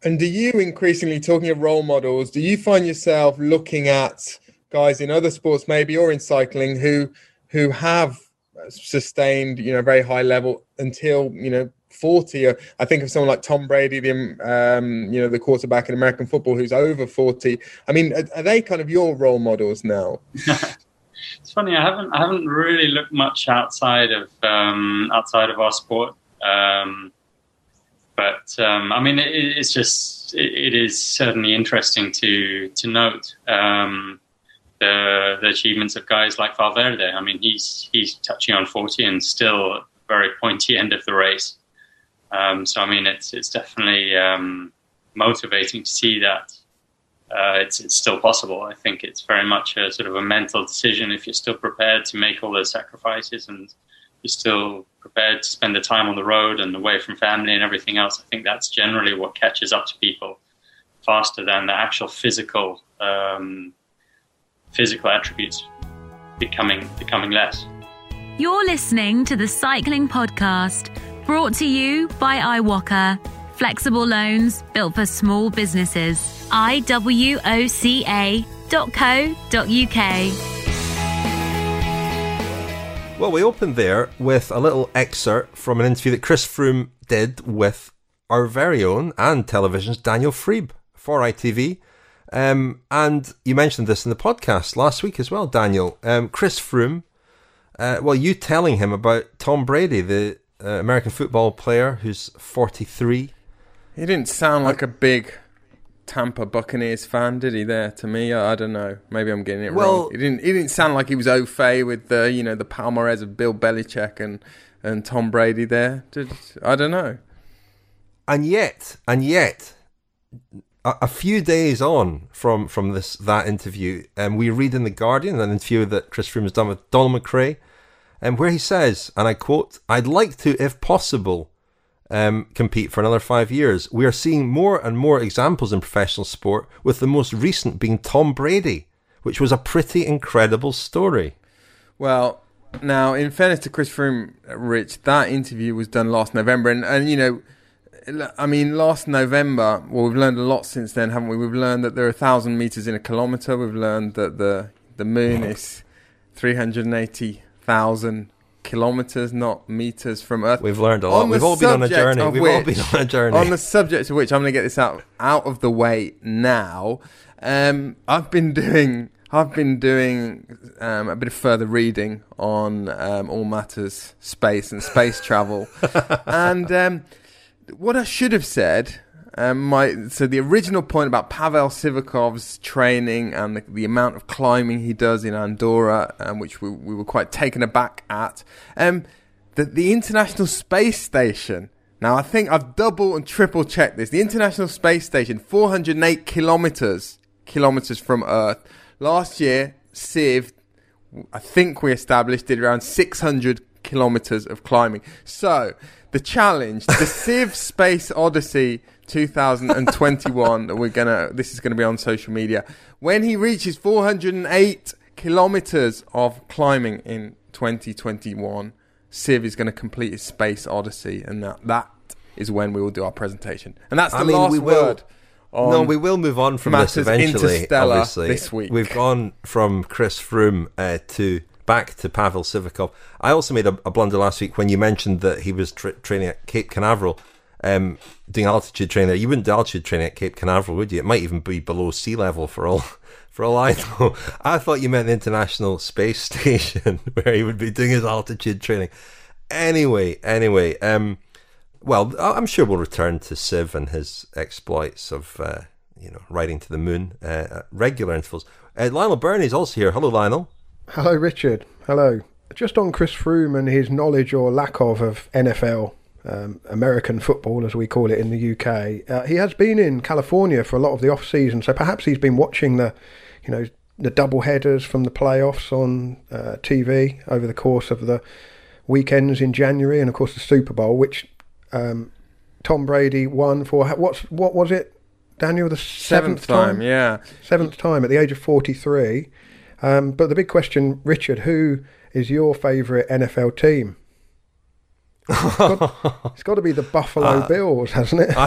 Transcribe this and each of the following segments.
And do you increasingly, talking of role models, do you find yourself looking at guys in other sports maybe, or in cycling, who have sustained, very high level until, 40? I think of someone like Tom Brady, the quarterback in American football, who's over 40. I mean, are they kind of your role models now? It's funny. I haven't really looked much outside of our sport. But I mean, it is certainly interesting to note the achievements of guys like Valverde. I mean, he's touching on 40 and still very pointy end of the race. So I mean, it's definitely motivating to see that it's still possible. I think it's very much a sort of a mental decision if you're still prepared to make all those sacrifices and you're still prepared to spend the time on the road and away from family and everything else. I think that's generally what catches up to people faster than the actual physical attributes becoming less. You're listening to the Cycling Podcast, brought to you by iWalker. Flexible loans built for small businesses. iwoca.co.uk. Well, we opened there with a little excerpt from an interview that Chris Froome did with our very own and television's Daniel Friebe for ITV. And you mentioned this in the podcast last week as well, Daniel. Chris Froome, you telling him about Tom Brady, the American football player who's 43. He didn't sound like a big Tampa Buccaneers fan, did he? There to me, I don't know. Maybe I'm getting it wrong. He didn't sound like he was au fait with the the palmarès of Bill Belichick and Tom Brady. There, I don't know. And yet, a few days on from that interview, we read in the Guardian an interview that Chris Froome has done with Donald McRae, where he says, and I quote, "I'd like to, if possible, compete for another 5 years. We are seeing more and more examples in professional sport, with the most recent being Tom Brady, which was a pretty incredible story." Well, now, in fairness to Chris Froome, Rich, that interview was done last November, and I mean, last November, we've learned a lot since then, haven't we? We've learned that there are 1,000 metres in a kilometre. We've learned that the moon is 380,000 kilometres, not metres from Earth. We've learned a lot. We've all been on a journey. On the subject of which, I'm going to get this out of the way now. I've been doing a bit of further reading on all matters space and space travel, and what I should have said. So the original point about Pavel Sivakov's training and the amount of climbing he does in Andorra, which we were quite taken aback at, the International Space Station. Now, I think I've double and triple checked this. The International Space Station, 408 kilometres from Earth. Last year, Civ, I think we established, did around 600 kilometres of climbing. So, the challenge, the Civ Space Odyssey 2021, this is gonna be on social media. When he reaches 408 kilometers of climbing in 2021, Civ is going to complete his Space Odyssey, and that is when we will do our presentation. And that's the last word. No, we will move on from this eventually. Obviously, this week we've gone from Chris Froome back to Pavel Sivakov. I also made a blunder last week when you mentioned that he was training at Cape Canaveral, doing altitude training there. You wouldn't do altitude training at Cape Canaveral, would you? It might even be below sea level for all I know. I thought you meant the International Space Station where he would be doing his altitude training. Anyway, well, I'm sure we'll return to Civ and his exploits of riding to the moon at regular intervals. Lionel Burney is also here. Hello, Lionel. Hello, Richard. Hello. Just on Chris Froome and his knowledge or lack of NFL, American football, as we call it in the UK. He has been in California for a lot of the off-season, so perhaps he's been watching the double headers from the playoffs on TV over the course of the weekends in January, and of course the Super Bowl, which Tom Brady won for what was it, Daniel? The seventh time? Yeah, seventh time at the age of 43. But the big question, Richard, who is your favourite NFL team? It's got to be the Buffalo Bills, hasn't it?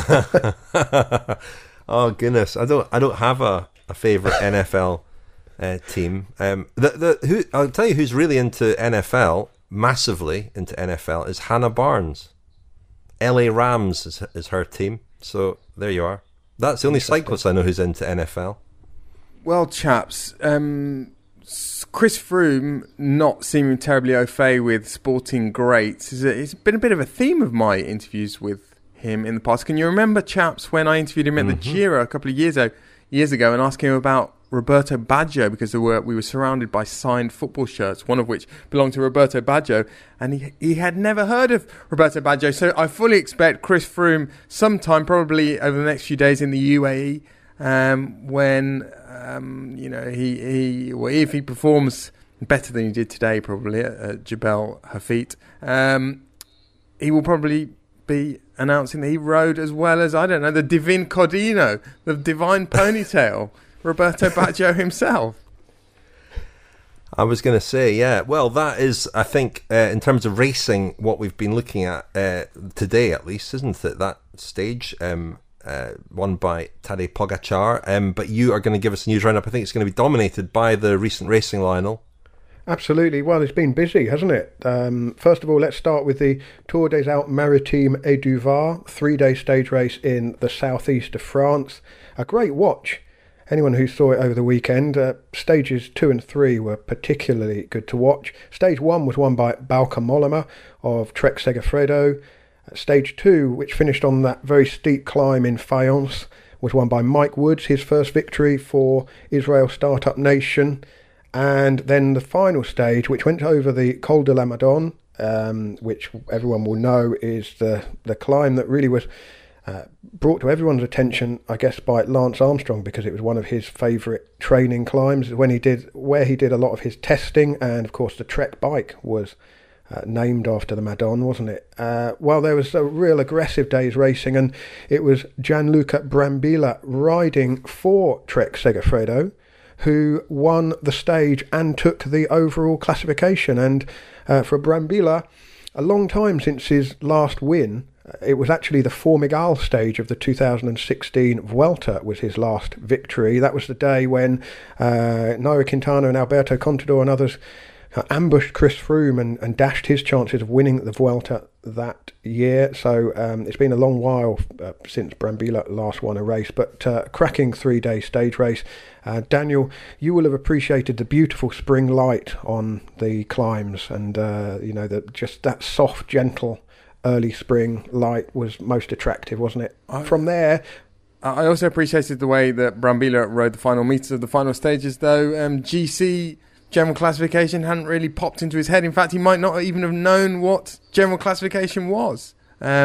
Oh goodness, I don't have a favourite NFL team. I'll tell you who's really into NFL, massively into NFL, is Hannah Barnes. LA Rams is her team. So there you are. That's the only cyclist I know who's into NFL. Well, chaps, Chris Froome not seeming terribly au fait with sporting greats. It's been a bit of a theme of my interviews with him in the past. Can you remember, chaps, when I interviewed him at the Giro a couple of years ago and asked him about Roberto Baggio, because we were surrounded by signed football shirts, one of which belonged to Roberto Baggio, and he had never heard of Roberto Baggio. So I fully expect Chris Froome sometime, probably over the next few days in the UAE, when if he performs better than he did today, probably at Jebel Hafit, he will probably be announcing that he rode as well as, I don't know, the Divine Codino, the Divine Ponytail, Roberto Baggio himself. I was going to say, yeah. Well, that is, I think, in terms of racing, what we've been looking at today, at least, isn't it? That stage won by Tadej Pogacar. But you are going to give us a news roundup. I think it's going to be dominated by the recent racing, Lionel. Absolutely. Well, it's been busy, hasn't it? First of all, let's start with the Tour des Alpes Maritimes et du Var, 3-day stage race in the southeast of France. A great watch. Anyone who saw it over the weekend, stages 2 and 3 were particularly good to watch. Stage 1 was won by Bauke Mollema of Trek Segafredo. Stage 2, which finished on that very steep climb in Fayence, was won by Mike Woods, his first victory for Israel Startup Nation. And then the final stage, which went over the Col de la Madone, which everyone will know is the climb that really was brought to everyone's attention, I guess, by Lance Armstrong, because it was one of his favourite training climbs where he did a lot of his testing. And of course the Trek bike was named after the Madone, wasn't it? Well, there was a real aggressive day's racing, and it was Gianluca Brambilla riding for Trek Segafredo who won the stage and took the overall classification. And for Brambilla, a long time since his last win, it was actually the Formigal stage of the 2016 Vuelta was his last victory. That was the day when Nairo Quintana and Alberto Contador and others ambushed Chris Froome and dashed his chances of winning the Vuelta that year. So it's been a long while since Brambilla last won a race, but cracking 3-day stage race. Daniel, you will have appreciated the beautiful spring light on the climbs, and just that soft, gentle early spring light was most attractive, wasn't it? From there, I also appreciated the way that Brambilla rode the final meters of the final stages, though. GC general classification hadn't really popped into his head. In fact, he might not even have known what general classification was.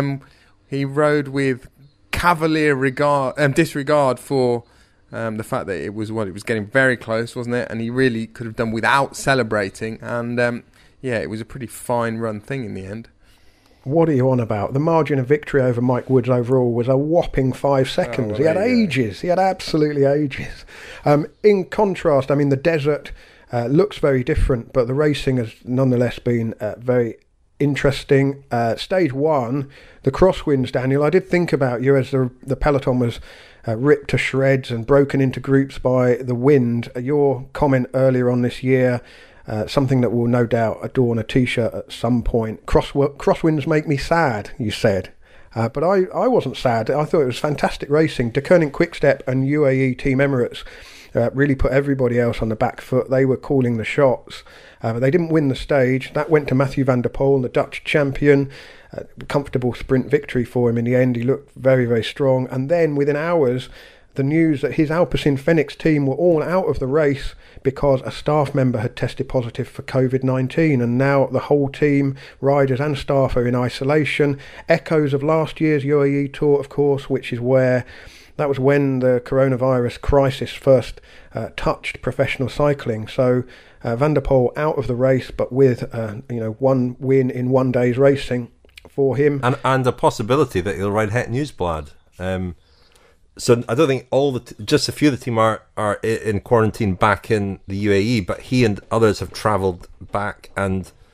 He rode with cavalier disregard for the fact that it was getting very close, wasn't it? And he really could have done without celebrating. And it was a pretty fine run thing in the end. What are you on about? The margin of victory over Mike Woods overall was a whopping 5 seconds. He had ages. He had absolutely ages. In contrast, I mean, the desert looks very different, but the racing has nonetheless been very interesting. Stage 1, the crosswinds, Daniel, I did think about you as the peloton was ripped to shreds and broken into groups by the wind. Your comment earlier on this year, something that will no doubt adorn a T-shirt at some point. Crosswinds make me sad, you said. But I wasn't sad. I thought it was fantastic racing. De Koning Quickstep and UAE Team Emirates really put everybody else on the back foot. They were calling the shots. But they didn't win the stage. That went to Mathieu van der Poel, the Dutch champion. Comfortable sprint victory for him in the end. He looked very, very strong. And then within hours, the news that his Alpecin Fenix team were all out of the race because a staff member had tested positive for COVID-19, and now the whole team, riders and staff, are in isolation. Echoes of last year's UAE Tour, of course, which is where that was when the coronavirus crisis first touched professional cycling. So Van der Poel out of the race, but with one win in 1 day's racing for him, and a possibility that he'll ride Het Nieuwsblad. So I don't think just a few of the team are in quarantine back in the UAE, but he and others have travelled back and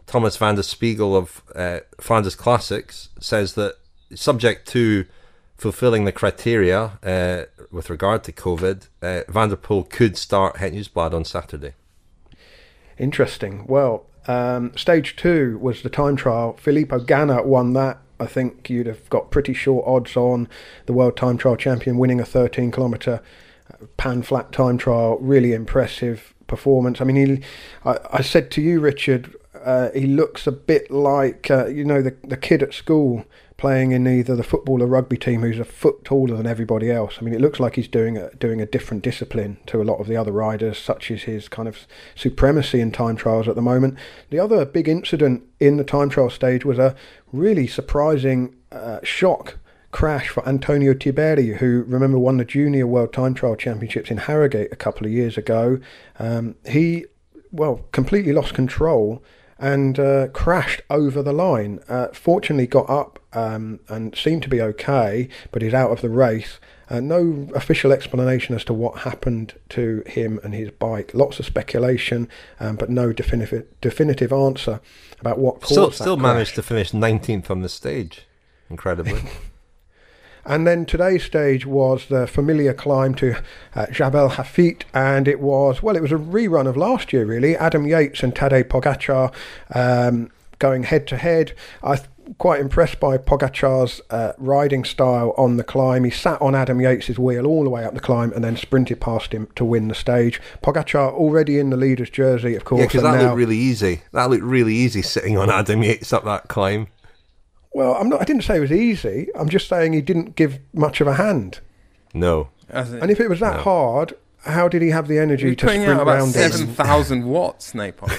Thomas van der Spiegel of Flanders Classics says that subject to fulfilling the criteria with regard to COVID, Van der Poel could start Het Nieuwsblad on Saturday. Interesting. Well, stage 2 was the time trial. Filippo Ganna won that. I think you'd have got pretty short odds on the world time trial champion winning a 13-kilometre pan flat time trial. Really impressive performance. I mean, I said to you, Richard, he looks a bit like the kid at school playing in either the football or rugby team who's a foot taller than everybody else. I mean, it looks like he's doing a different discipline to a lot of the other riders, such as his kind of supremacy in time trials at the moment. The other big incident in the time trial stage was a really surprising shock crash for Antonio Tiberi, who, remember, won the Junior World Time Trial Championships in Harrogate a couple of years ago. He completely lost control and crashed over the line. Fortunately got up and seemed to be okay, but he's out of the race. No official explanation as to what happened to him and his bike. Lots of speculation, but no definitive answer about what caused that Still crash. Managed to finish 19th on the stage, incredibly. And then today's stage was the familiar climb to Jabal Hafit, and it was a rerun of last year, really. Adam Yates and Tadej Pogačar going head-to-head. I'm quite impressed by Pogačar's riding style on the climb. He sat on Adam Yates' wheel all the way up the climb and then sprinted past him to win the stage. Pogačar already in the leader's jersey, of course. Yeah, because that looked really easy. That looked really easy sitting on Adam Yates up that climb. Well, I didn't say it was easy. I'm just saying he didn't give much of a hand. No. And if it was that hard, how did he have the energy to sprint out about around 7,000 watts, Napalm.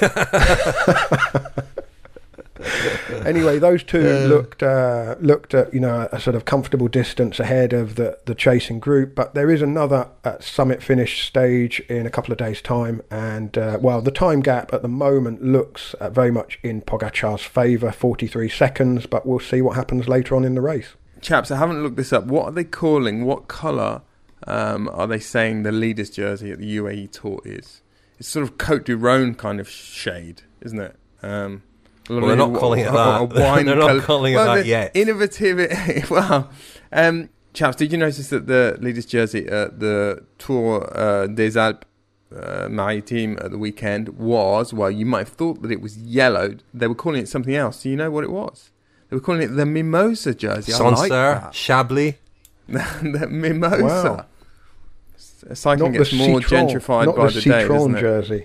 Anyway, those two looked at a sort of comfortable distance ahead of the chasing group, but there is another summit finish stage in a couple of days' time, and the time gap at the moment looks very much in Pogačar's favour, 43 seconds, but we'll see what happens later on in the race. Chaps, I haven't looked this up. What are they calling? What colour are they saying the leader's jersey at the UAE Tour is? It's sort of Côte du Rhône kind of shade, isn't it? Well, they're not calling it that. They're not calling it that yet. Innovative. Chaps, did you notice that the leader's jersey at the Tour des Alpes Maritimes at the weekend was, well, you might have thought that it was yellow. They were calling it something else. Do you know what it was? They were calling it the Mimosa jersey. Sancerre, Chablis. The Mimosa. Wow. Cycling gets more gentrified by the day, doesn't it? Jersey.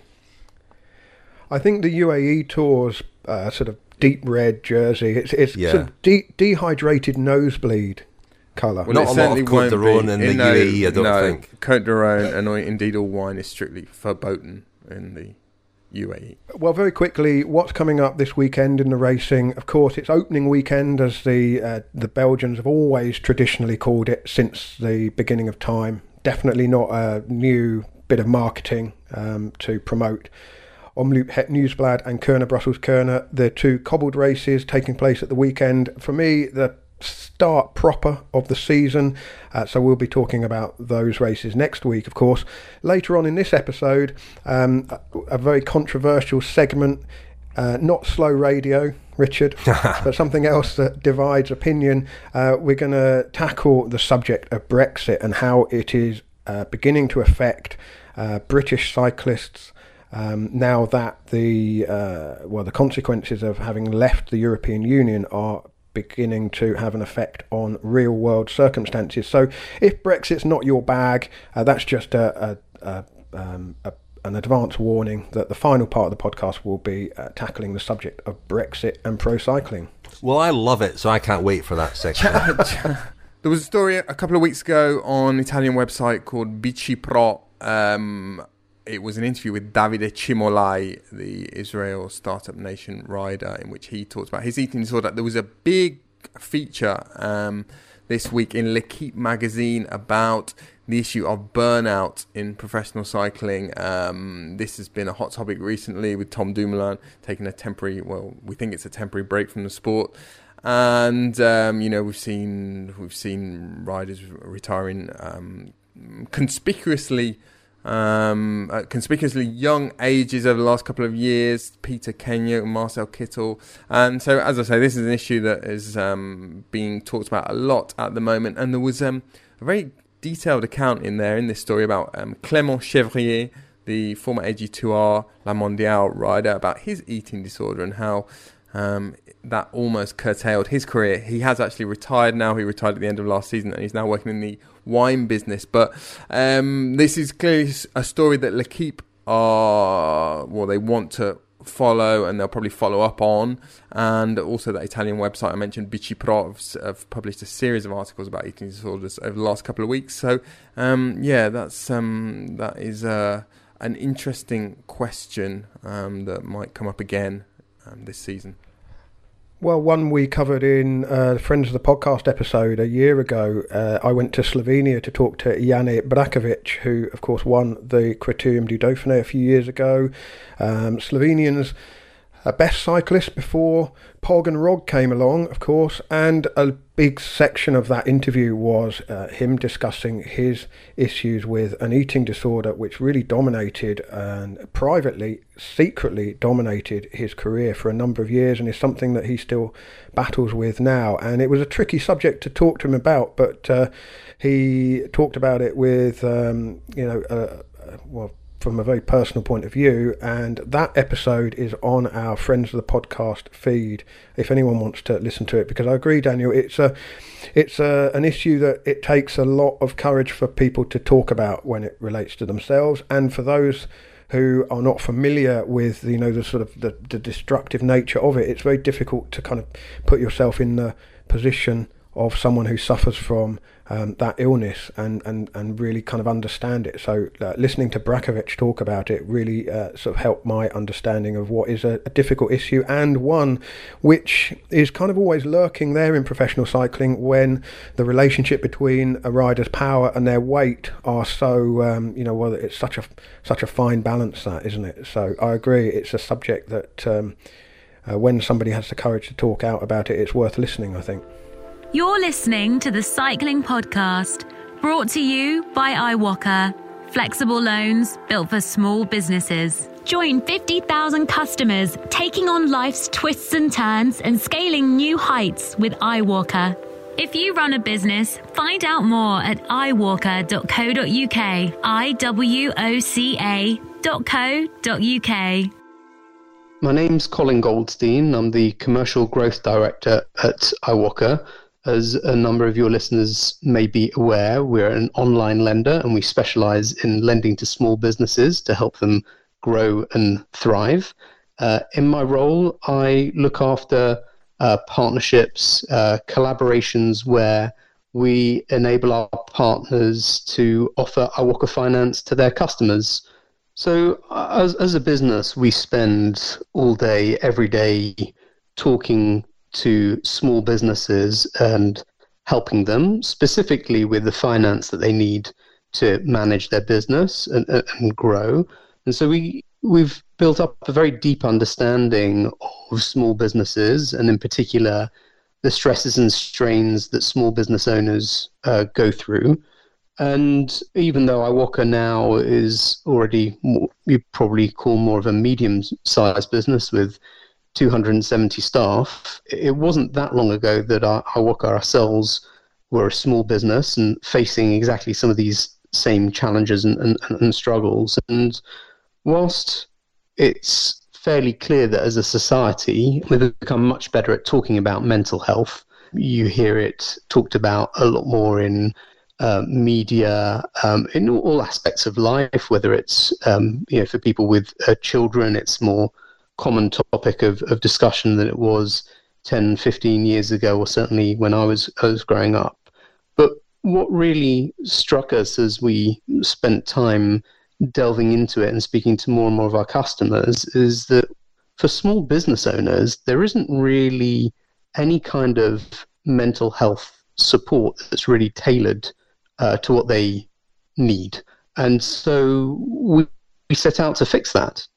I think the UAE Tour's sort of deep red jersey. It's sort of dehydrated nosebleed colour. Well, not a lot of Côte du Rhône in the UAE, I don't think. Côte du Rhône and indeed all wine is strictly verboten in the UAE. Well, very quickly, what's coming up this weekend in the racing? Of course, it's opening weekend, as the Belgians have always traditionally called it since the beginning of time. Definitely not a new bit of marketing to promote. Omloop Het Nieuwsblad and Kuurne Brussels Kuurne, the two cobbled races taking place at the weekend. For me, the start proper of the season, so we'll be talking about those races next week, of course. Later on in this episode, a very controversial segment, not slow radio, Richard, but something else that divides opinion. We're going to tackle the subject of Brexit and how it is beginning to affect British cyclists now that the consequences of having left the European Union are beginning to have an effect on real world circumstances. So if Brexit's not your bag, that's just an advance warning that the final part of the podcast will be tackling the subject of Brexit and pro cycling. Well, I love it, so I can't wait for that section. There was a story a couple of weeks ago on an Italian website called Bici Pro. It was an interview with Davide Cimolai, the Israel Startup Nation rider, in which he talked about his eating disorder. There was a big feature this week in L'Equipe magazine about the issue of burnout in professional cycling. This has been a hot topic recently with Tom Dumoulin taking a temporary, we think it's a temporary break from the sport. And, we've seen riders retiring conspicuously at conspicuously young ages over the last couple of years, Peter Kenyon and Marcel Kittel. And so, as I say, this is an issue that is being talked about a lot at the moment. And there was a very detailed account in there in this story about Clément Chevrier, the former AG2R La Mondiale rider, about his eating disorder and how that almost curtailed his career. He has actually retired now. He retired at the end of last season and he's now working in the wine business. But this is clearly a story that L'Équipe they want to follow and they'll probably follow up on. And also that Italian website I mentioned, Bici Pro, have published a series of articles about eating disorders over the last couple of weeks. So that is an interesting question that might come up again this season. Well, one we covered in Friends of the Podcast episode a year ago. I went to Slovenia to talk to Jane Brakovic, who, of course, won the Criterium du Dauphiné a few years ago. Slovenians best cyclist before Pog and Rog came along, of course, and a big section of that interview was him discussing his issues with an eating disorder which really dominated and privately, secretly dominated his career for a number of years, and is something that he still battles with now. And it was a tricky subject to talk to him about, but he talked about it with, from a very personal point of view, and that episode is on our Friends of the Podcast feed if anyone wants to listen to it, because I agree, Daniel, it's an issue that it takes a lot of courage for people to talk about when it relates to themselves, and for those who are not familiar with the destructive nature of it, it's very difficult to kind of put yourself in the position of someone who suffers from that illness and really kind of understand it. So listening to Brakovic talk about it really sort of helped my understanding of what is a difficult issue, and one which is kind of always lurking there in professional cycling when the relationship between a rider's power and their weight are so, it's such a fine balance, that, isn't it? So I agree, it's a subject that when somebody has the courage to talk out about it, it's worth listening, I think. You're listening to the Cycling Podcast, brought to you by iWalker. Flexible loans built for small businesses. Join 50,000 customers taking on life's twists and turns and scaling new heights with iWalker. If you run a business, find out more at iWalker.co.uk. iWoca.co.uk. My name's Colin Goldstein. I'm the Commercial Growth Director at iWalker. As a number of your listeners may be aware, we're an online lender and we specialize in lending to small businesses to help them grow and thrive. In my role, I look after partnerships, collaborations where we enable our partners to offer iWalker Finance to their customers. So as a business, we spend all day, every day, talking to small businesses and helping them specifically with the finance that they need to manage their business and grow. And so we've built up a very deep understanding of small businesses, and in particular the stresses and strains that small business owners go through. And even though iWalker now is already you probably call more of a medium-sized business with 270 staff, it wasn't that long ago that iWalker ourselves were a small business and facing exactly some of these same challenges and struggles. And whilst it's fairly clear that as a society we've become much better at talking about mental health, you hear it talked about a lot more in media, in all aspects of life, whether it's for people with children, it's more common topic of discussion than it was 10, 15 years ago, or certainly when I was growing up. But what really struck us as we spent time delving into it and speaking to more and more of our customers is that for small business owners, there isn't really any kind of mental health support that's really tailored to what they need. And so we set out to fix that.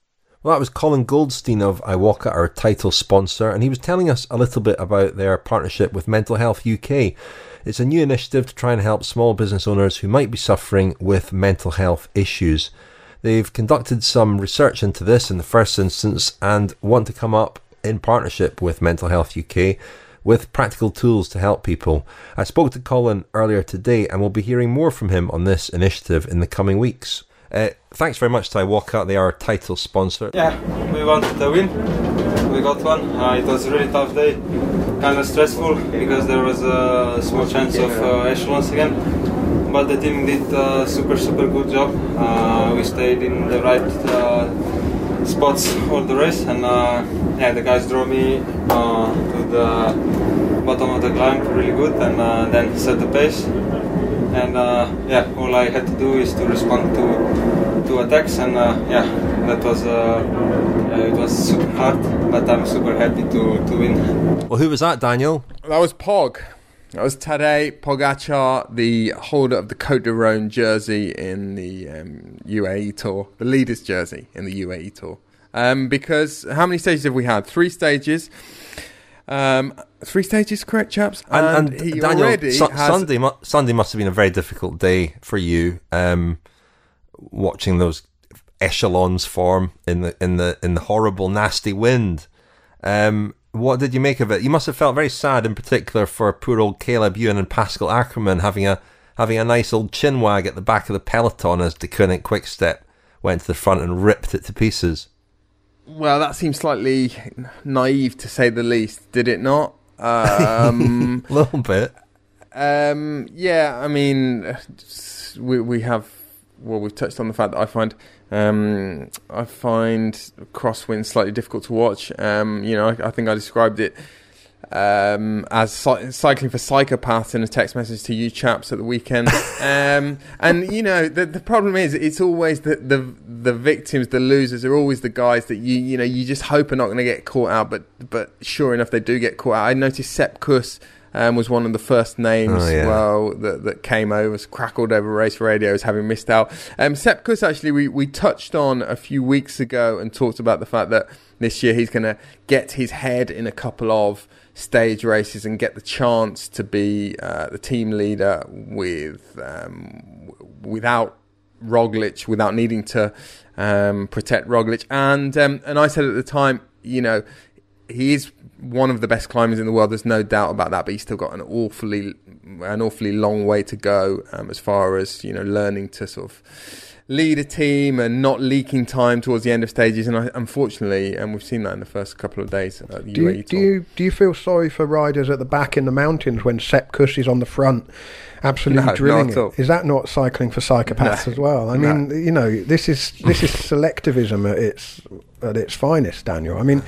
Well, that was Colin Goldstein of Iwaka, our title sponsor, and he was telling us a little bit about their partnership with Mental Health UK. It's a new initiative to try and help small business owners who might be suffering with mental health issues. They've conducted some research into this in the first instance and want to come up in partnership with Mental Health UK with practical tools to help people. I spoke to Colin earlier today and we'll be hearing more from him on this initiative in the coming weeks. Thanks very much to Iwaka, they are our title sponsor. Yeah, we wanted a win. We got one. It was a really tough day, kind of stressful because there was a small chance of echelons again. But the team did a super good job. We stayed in the right spots all the race, and the guys drove me to the bottom of the climb really good, and then set the pace. And all I had to do is to respond to attacks, and that was it was super hard, but I'm super happy to win. Well, who was that, Daniel? That was Pog. That was Tadej Pogacar, the holder of the Côte d'Ivoire jersey in the UAE Tour, the leader's jersey in the UAE Tour. Because how many stages have we had? 3 stages. 3 stages, correct, chaps? And he Daniel, already Sunday must have been a very difficult day for you, watching those echelons form in the horrible, nasty wind. What did you make of it? You must have felt very sad, in particular for poor old Caleb Ewan and Pascal Ackermann having a nice old chin wag at the back of the peloton as De Koning Quickstep went to the front and ripped it to pieces. Well, that seems slightly naive to say the least, did it not? A little bit. Yeah, I mean, we have. Well, we've touched on the fact that I find crosswind slightly difficult to watch. I think I described it as cycling for psychopaths in a text message to you chaps at the weekend. And the problem is, it's always the victims, the losers are always the guys that you just hope are not going to get caught out, but sure enough they do get caught out. I noticed Sepp Kuss was one of the first names that came over, crackled over race radio as having missed out. Sepp Kuss, actually, we touched on a few weeks ago and talked about the fact that this year he's going to get his head in a couple of stage races and get the chance to be the team leader without Roglic, without needing to protect Roglic. And I said at the time, he is one of the best climbers in the world. There's no doubt about that, but he's still got an awfully long way to go as far as learning to sort of lead a team and not leaking time towards the end of stages. And unfortunately, and we've seen that in the first couple of days at the UAE Tour. Do you feel sorry for riders at the back in the mountains when Sepp Kuss is on the front, absolutely drilling it? Is that not cycling for psychopaths as well? I mean, this is selectivism at its finest, Daniel. I mean,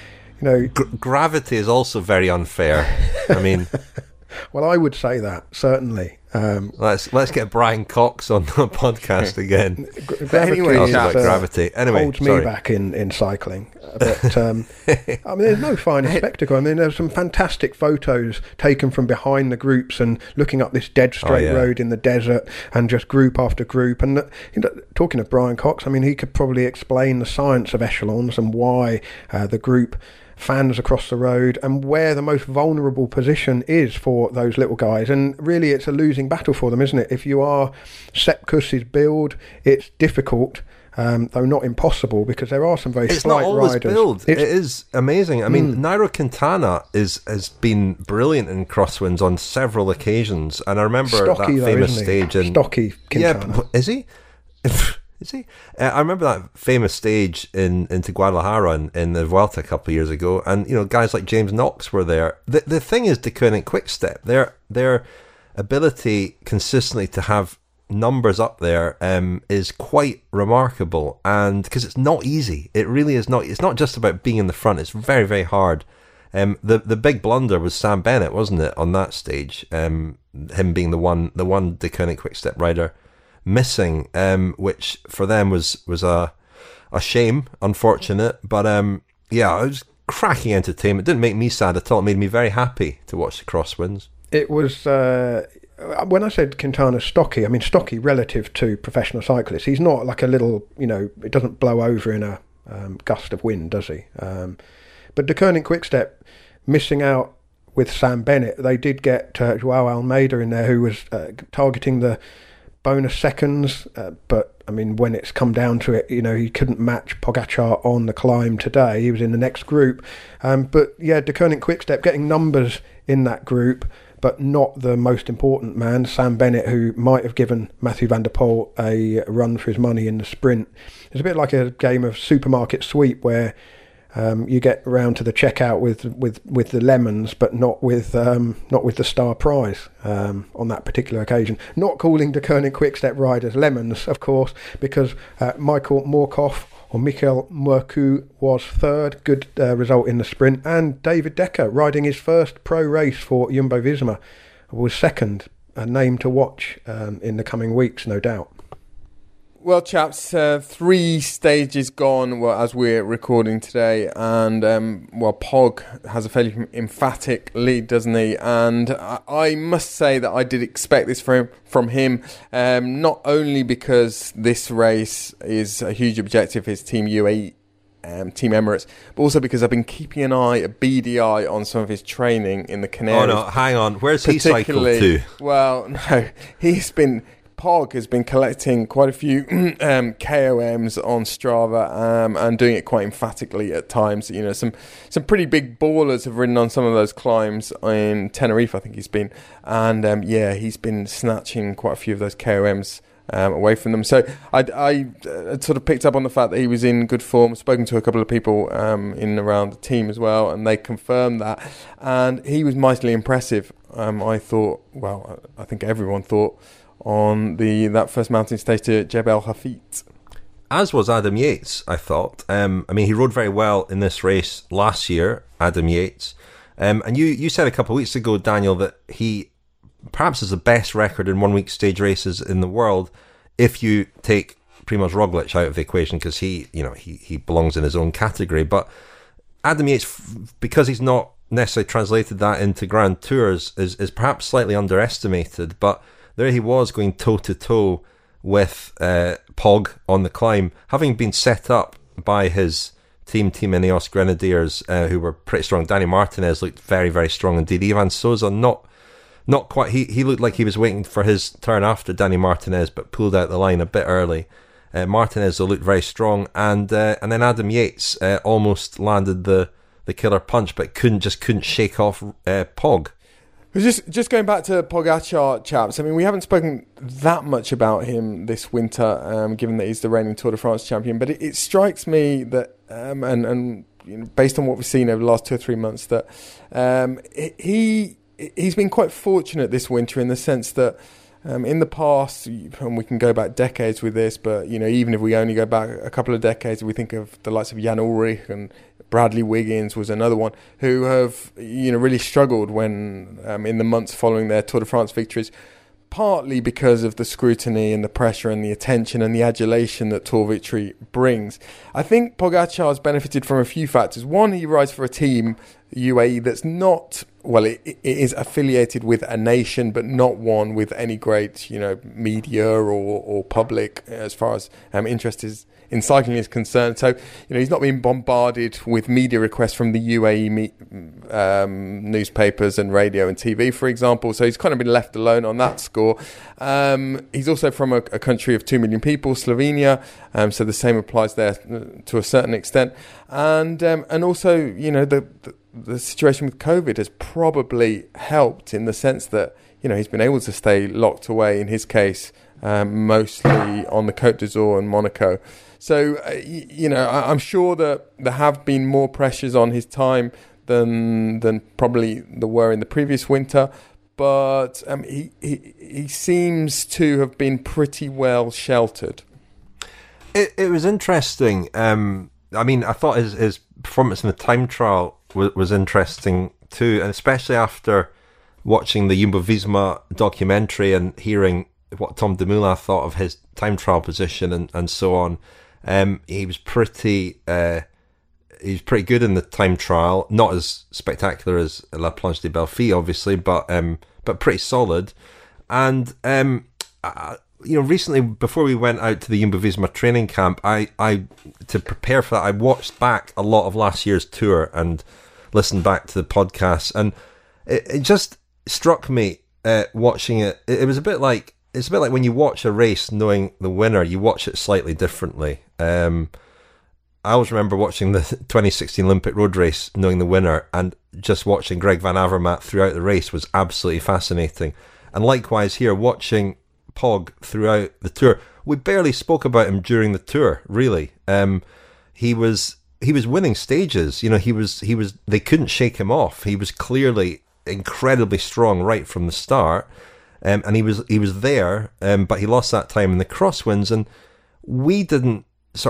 gravity is also very unfair. I mean, well, I would say that certainly. Let's get Brian Cox on the podcast again. Gravity holds me back in cycling. But I mean, there's no finer spectacle. I mean, there's some fantastic photos taken from behind the groups and looking up this dead straight road in the desert, and just group after group. And talking of Brian Cox, I mean, he could probably explain the science of echelons and why the group fans across the road and where the most vulnerable position is for those little guys. And really, it's a losing battle for them, isn't it? If you are Sepp Kuss's build, it's difficult, though not impossible, because there are some very slight riders. It's not always build. It is amazing. I mean, Nairo Quintana has been brilliant in crosswinds on several occasions, and I remember that famous stage in Stocky Quintana. Yeah, is he? Is he? I remember that famous stage into Guadalajara in the Vuelta a couple of years ago, and guys like James Knox were there. The thing is, De Koning Quickstep, their ability consistently to have numbers up there is quite remarkable, and because it's not easy, it really is not. It's not just about being in the front; it's very, very hard. The big blunder was Sam Bennett, wasn't it, on that stage? Him being the one De Koning Quickstep rider missing, which for them was a shame, unfortunate, but it was cracking entertainment. It didn't make me sad at all. It made me very happy to watch the crosswinds. It was when I said Quintana stocky, I mean stocky relative to professional cyclists. He's not like a little, it doesn't blow over in a gust of wind, does he? But De Koning Quick-Step missing out with Sam Bennett. They did get Joao Almeida in there, who was targeting the bonus seconds, but I mean, when it's come down to it, he couldn't match Pogačar on the climb today. He was in the next group. But yeah, De Koning Quick-Step getting numbers in that group, but not the most important man, Sam Bennett, who might have given Mathieu van der Poel a run for his money in the sprint. It's a bit like a game of supermarket sweep where you get round to the checkout with the lemons, but not with the star prize on that particular occasion. Not calling De Koning Quick-Step riders lemons, of course, because Michael Mørkøv was third, good result in the sprint, and David Decker, riding his first pro race for Jumbo-Visma, was second, a name to watch in the coming weeks, no doubt. Well, chaps, 3 stages gone as we're recording today, and Pog has a fairly emphatic lead, doesn't he? And I must say that I did expect this from him, not only because this race is a huge objective for his Team UAE, Team Emirates, but also because I've been keeping an eye, a beady eye, on some of his training in the Canaries. Oh no, hang on, where's he cycled to? Well, no, Pog has been collecting quite a few KOMs on Strava and doing it quite emphatically at times. Some pretty big ballers have ridden on some of those climbs in Tenerife, I think he's been. And he's been snatching quite a few of those KOMs away from them. So I sort of picked up on the fact that he was in good form, spoken to a couple of people in and around the team as well, and they confirmed that. And he was mightily impressive, I think everyone thought, on that first mountain stage to Jebel Hafit. As was Adam Yates, I thought. He rode very well in this race last year, Adam Yates. And you said a couple of weeks ago, Daniel, that he perhaps has the best record in one-week stage races in the world if you take Primož Roglič out of the equation, because he belongs in his own category. But Adam Yates, because he's not necessarily translated that into Grand Tours, is perhaps slightly underestimated, but there he was going toe-to-toe with Pog on the climb, having been set up by his Team Ineos Grenadiers, who were pretty strong. Danny Martinez looked very, very strong indeed. Ivan Souza, not quite. He looked like he was waiting for his turn after Danny Martinez, but pulled out the line a bit early. Martinez looked very strong, and then Adam Yates almost landed the killer punch, but couldn't shake off Pog. Just going back to Pogačar, chaps, we haven't spoken that much about him this winter, given that he's the reigning Tour de France champion, but it strikes me that, based on what we've seen over the last 2 or 3 months, that he's been quite fortunate this winter in the sense that in the past, and we can go back decades with this, but even if we only go back a couple of decades, we think of the likes of Jan Ullrich and Bradley Wiggins was another one, who have really struggled when in the months following their Tour de France victories, partly because of the scrutiny and the pressure and the attention and the adulation that Tour victory brings. I think Pogačar has benefited from a few factors. One, he rides for a team, UAE, that's not, it is affiliated with a nation, but not one with any great, media or public as far as interest in cycling is concerned. So, he's not being bombarded with media requests from the UAE newspapers and radio and TV, for example. So he's kind of been left alone on that score. He's also from a country of 2 million people, Slovenia. So the same applies there to a certain extent. And also, the situation with COVID has probably helped in the sense that, he's been able to stay locked away, in his case, mostly on the Côte d'Azur and Monaco. So, I'm sure that there have been more pressures on his time than probably there were in the previous winter. But he seems to have been pretty well sheltered. It was interesting. I thought his performance in the time trial was interesting too, and especially after watching the Jumbo-Visma documentary and hearing what Tom Dumoulin thought of his time trial position and so on. He was pretty good in the time trial, not as spectacular as La Planche des Belles Filles, obviously, but pretty solid. And recently before we went out to the Jumbo-Visma training camp, I to prepare for that, I watched back a lot of last year's tour and listened back to the podcast, and it just struck me watching it. It was a bit like when you watch a race knowing the winner, you watch it slightly differently. I always remember watching the 2016 Olympic road race knowing the winner, and just watching Greg Van Avermaet throughout the race was absolutely fascinating. And likewise here, watching Pog throughout the tour. We barely spoke about him during the tour, really. He was winning stages. He was they couldn't shake him off. He was clearly incredibly strong right from the start. And he was there, but he lost that time in the crosswinds, and we didn't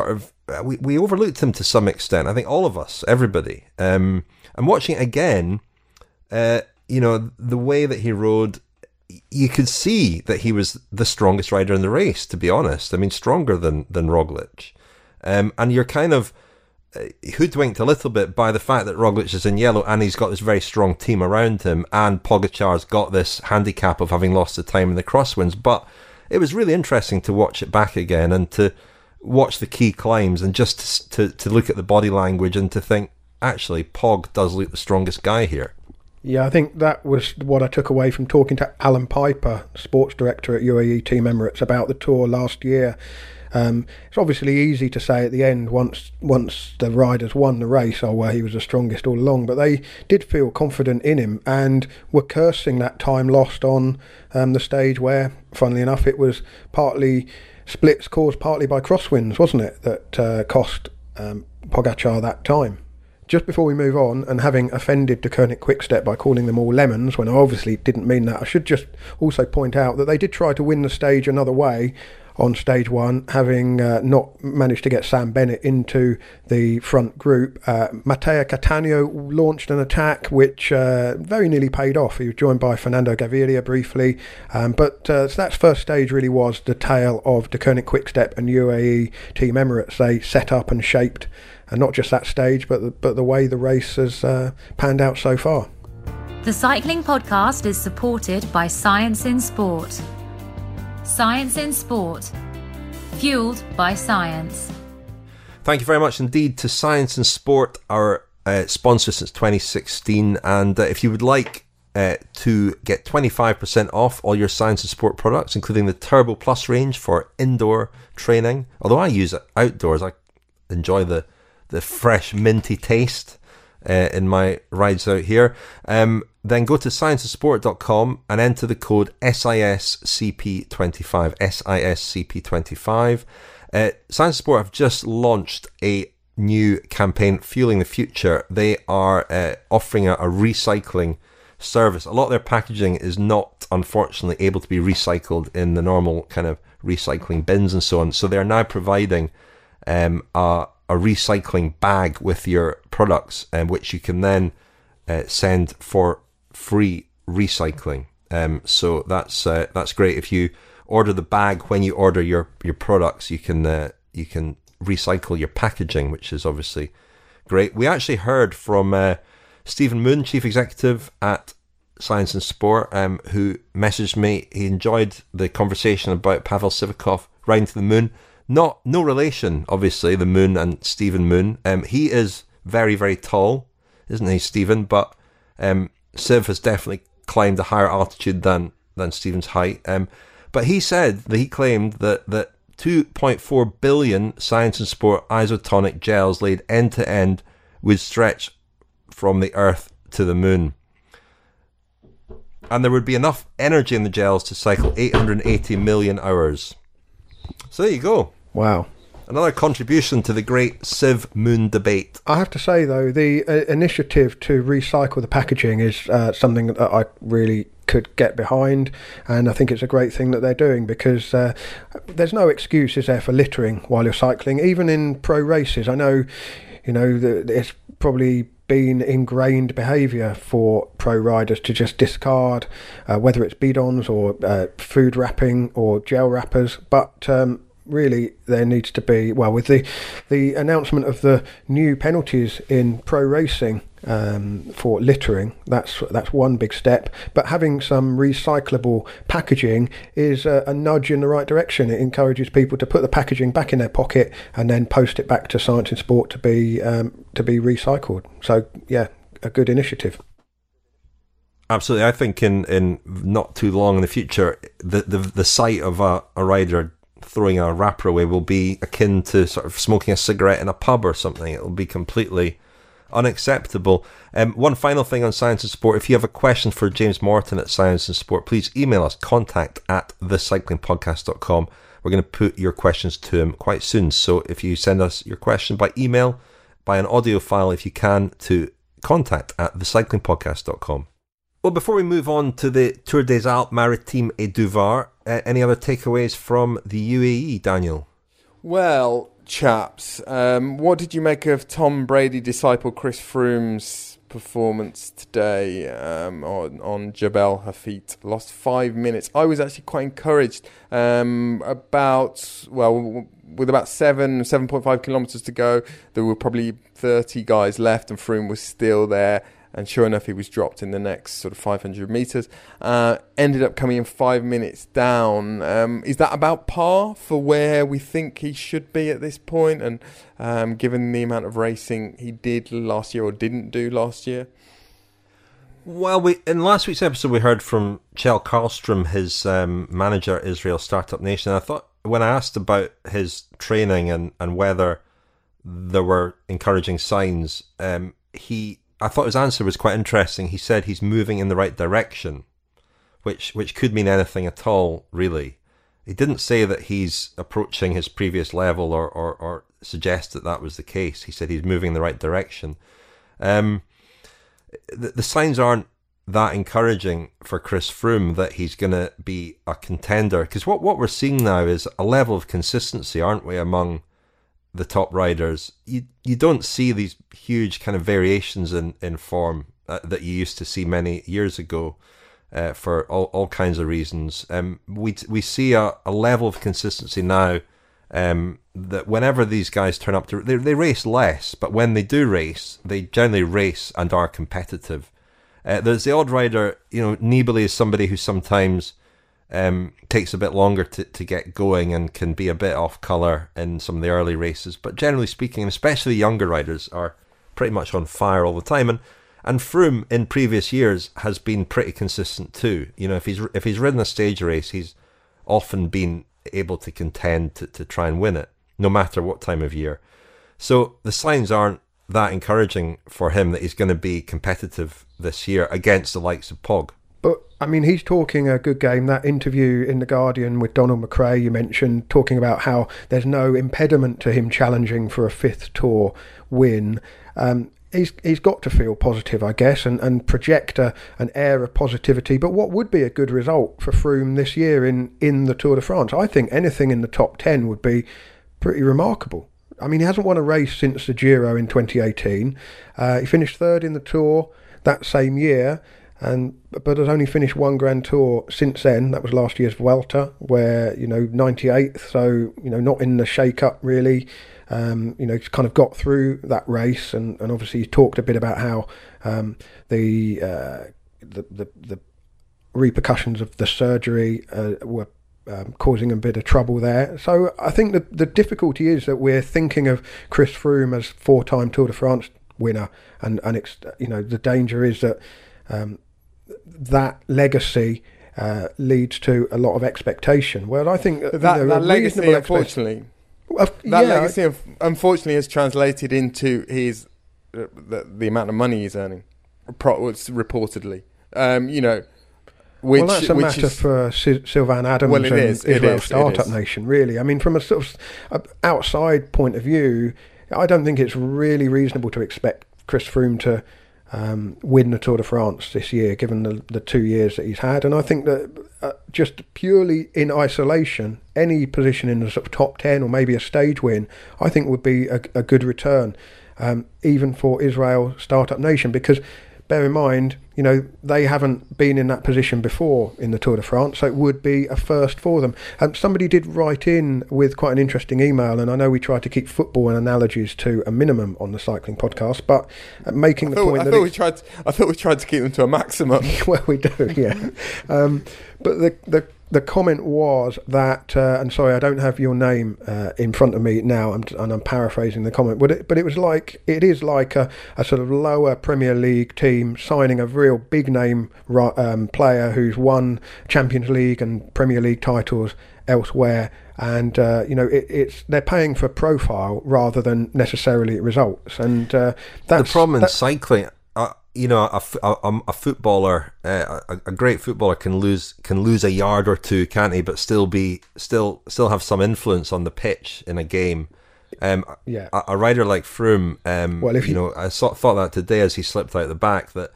we overlooked him to some extent. I think all of us, everybody. And watching it again, the way that he rode, you could see that he was the strongest rider in the race, to be honest. I mean, stronger than Roglic. And you're kind of hoodwinked a little bit by the fact that Roglic is in yellow and he's got this very strong team around him, and Pogacar's got this handicap of having lost the time in the crosswinds. But it was really interesting to watch it back again and to watch the key climbs and just to look at the body language and to think, actually, Pog does look the strongest guy here. Yeah, I think that was what I took away from talking to Alan Piper, sports director at UAE Team Emirates, about the tour last year. It's obviously easy to say at the end, once the riders won the race, he was the strongest all along, but they did feel confident in him and were cursing that time lost on the stage where, funnily enough, it was partly splits caused partly by crosswinds, wasn't it, that cost Pogacar that time. Just before we move on, and having offended De Koenig Quickstep by calling them all lemons, when I obviously didn't mean that, I should just also point out that they did try to win the stage another way on stage one, having not managed to get Sam Bennett into the front group. Matteo Cattaneo launched an attack which very nearly paid off. He was joined by Fernando Gaviria briefly, but so that first stage really was the tale of De Koenig Quickstep and UAE Team Emirates. They set up and shaped, and not just that stage, but the way the race has panned out so far. The Cycling Podcast is supported by Science in Sport. Science in Sport, fueled by science. Thank you very much indeed to Science in Sport, our sponsor since 2016. And if you would like to get 25% off all your Science in Sport products, including the Turbo Plus range for indoor training, although I use it outdoors, I enjoy the fresh minty taste in my rides out here, then go to scienceinsport.com and enter the code SISCP25. SISCP25. Science Sport have just launched a new campaign, Fueling the Future. They are offering a recycling service. A lot of their packaging is not, unfortunately, able to be recycled in the normal kind of recycling bins and so on. So they're now providing a recycling bag with your products, which you can then send for free recycling. So that's great. If you order the bag when you order your products, you can recycle your packaging, which is obviously great. We actually heard from Stephen Moon, Chief Executive at Science and Sport, who messaged me. He enjoyed the conversation about Pavel Sivakov riding to the moon. No relation, obviously, the Moon and Stephen Moon. He is very, very tall, isn't he, Stephen? But Siv has definitely climbed a higher altitude than Stephen's height. But he said that he claimed that 2.4 billion Science and Sport isotonic gels laid end to end would stretch from the Earth to the Moon. And there would be enough energy in the gels to cycle 880 million hours. So there you go. Wow. Another contribution to the great Siv Moon debate. I have to say, though, the initiative to recycle the packaging is something that I really could get behind, and I think it's a great thing that they're doing, because there's no excuse, is there, for littering while you're cycling, even in pro races. I know, it's probably been ingrained behaviour for pro riders to just discard, whether it's bidons or food wrapping or gel wrappers, but really there needs to be, with the announcement of the new penalties in pro racing, for littering. That's one big step. But having some recyclable packaging is a nudge in the right direction. It encourages people to put the packaging back in their pocket and then post it back to Science in Sport to be recycled. So yeah, a good initiative. Absolutely. I think in not too long in the future, the sight of a rider throwing a wrapper away will be akin to sort of smoking a cigarette in a pub or something. It will be completely unacceptable. One final thing on Science and Sport. If you have a question for James Morton at Science and Sport, please email us, contact@thecyclingpodcast.com. We're going to put your questions to him quite soon. So if you send us your question by email, by an audio file if you can, to contact@thecyclingpodcast.com. Well, before we move on to the Tour des Alpes Maritimes et du Var, any other takeaways from the UAE, Daniel? Well, chaps, what did you make of Tom Brady disciple Chris Froome's performance today on Jebel Hafit? Lost 5 minutes. I was actually quite encouraged with about 7.5 kilometres to go. There were probably 30 guys left and Froome was still there. And sure enough, he was dropped in the next sort of 500 metres. Ended up coming in 5 minutes down. Is that about par for where we think he should be at this point? And given the amount of racing he did last year or didn't do last year? Well, in last week's episode, we heard from Kjell Karlstrom, his manager at Israel Startup Nation. I thought when I asked about his training and whether there were encouraging signs, I thought his answer was quite interesting. He said he's moving in the right direction, which could mean anything at all, really. He didn't say that he's approaching his previous level or suggest that was the case. He said he's moving in the right direction. The signs aren't that encouraging for Chris Froome that he's going to be a contender, because what we're seeing now is a level of consistency, aren't we, among the top riders. You don't see these huge kind of variations in form that you used to see many years ago for all kinds of reasons. We see a level of consistency now that whenever these guys turn up, they race less, but when they do race, they generally race and are competitive. There's the odd rider, Nibali is somebody who sometimes takes a bit longer to get going and can be a bit off colour in some of the early races. But generally speaking, especially younger riders, are pretty much on fire all the time. And Froome in previous years has been pretty consistent too. If he's ridden a stage race, he's often been able to contend to try and win it, no matter what time of year. So the signs aren't that encouraging for him that he's going to be competitive this year against the likes of Pog. But, I mean, he's talking a good game. That interview in The Guardian with Donald McRae you mentioned, talking about how there's no impediment to him challenging for a fifth Tour win. He's got to feel positive, I guess, and project an air of positivity. But what would be a good result for Froome this year in the Tour de France? I think anything in the top 10 would be pretty remarkable. I mean, he hasn't won a race since the Giro in 2018. He finished third in the Tour that same year. But has only finished one Grand Tour since then. That was last year's Vuelta, where 98th, so not in the shake-up really. He's kind of got through that race, and obviously he talked a bit about how the repercussions of the surgery were causing a bit of trouble there. So I think the difficulty is that we're thinking of Chris Froome as four-time Tour de France winner, and it's the danger is that that legacy leads to a lot of expectation. Well, I think that legacy, unfortunately, legacy unfortunately has translated into his the amount of money he's earning, reportedly. That's a matter for Sylvain Adams and Israel Startup Nation, really. I mean, from a sort of outside point of view, I don't think it's really reasonable to expect Chris Froome to win the Tour de France this year, given the 2 years that he's had. And I think that just purely in isolation, any position in the sort of top 10 or maybe a stage win, I think would be a good return, even for Israel Startup Nation, because bear in mind, they haven't been in that position before in the Tour de France, so it would be a first for them. Somebody did write in with quite an interesting email, and I know we try to keep football and analogies to a minimum on the cycling podcast, but making the point that I thought we tried to keep them to a maximum. Well, we do, yeah. But the comment was that, and sorry, I don't have your name in front of me now, and I'm paraphrasing the comment, but it is like a sort of lower Premier League team signing a real big name player who's won Champions League and Premier League titles elsewhere, and they're paying for profile rather than necessarily results, and that's the problem in cycling. A footballer, a great footballer can lose a yard or two, can't he? But still have some influence on the pitch in a game. A rider like Froome, I thought that today as he slipped out the back, that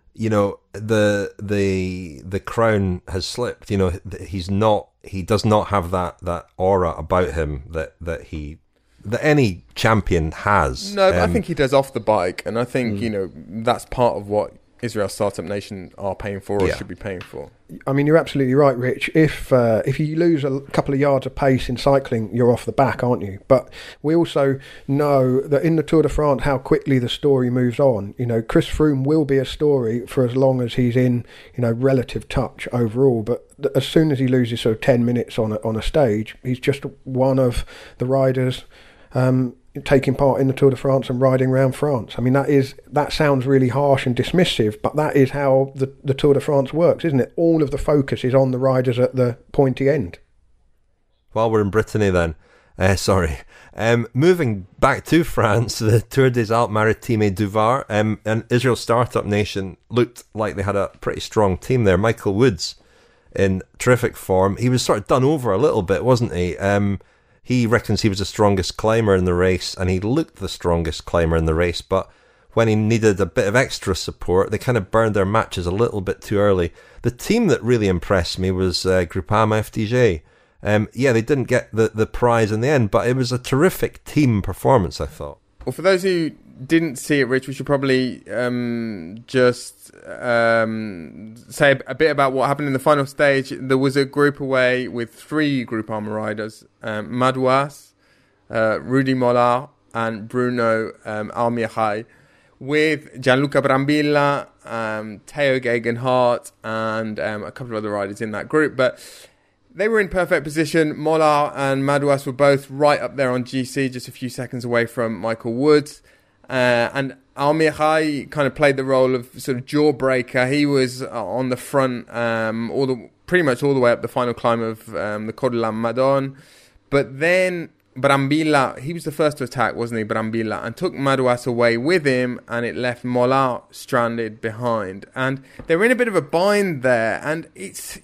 the crown has slipped. He does not have that aura about him that any champion has. No, but I think he does off the bike, and I think that's part of what Israel Startup Nation are paying for, or should be paying for. I mean, you're absolutely right, Rich. If you lose a couple of yards of pace in cycling, you're off the back, aren't you? But we also know that in the Tour de France, how quickly the story moves on. Chris Froome will be a story for as long as he's in, relative touch overall. But as soon as he loses sort of 10 minutes on a stage, he's just one of the riders taking part in the Tour de France and riding around France. I mean, that sounds really harsh and dismissive, but that is how the Tour de France works, isn't it? All of the focus is on the riders at the pointy end. While we're in Brittany then, moving back to France, the Tour des Alpes Maritimes du Var, and Israel Startup Nation looked like they had a pretty strong team there. Michael Woods in terrific form. He was sort of done over a little bit, wasn't he? He reckons he was the strongest climber in the race, and he looked the strongest climber in the race, but when he needed a bit of extra support, they kind of burned their matches a little bit too early. The team that really impressed me was Groupama FDJ. They didn't get the prize in the end, but it was a terrific team performance, I thought. Well, for those who didn't see it, Rich, we should probably just say a bit about what happened in the final stage. There was a group away with 3 Groupama riders, Madouas, Rudy Mollard and Bruno Almirail, with Gianluca Brambilla, Theo Gegenhardt and a couple of other riders in that group. But they were in perfect position. Mollard and Madouas were both right up there on GC, just a few seconds away from Michael Woods. And Almirail kind of played the role of sort of jawbreaker. He was on the front pretty much all the way up the final climb of the Col de la Madone. But then Brambilla, he was the first to attack, wasn't he, Brambilla, and took Madouas away with him, and it left Mollard stranded behind. And they were in a bit of a bind there, and it's,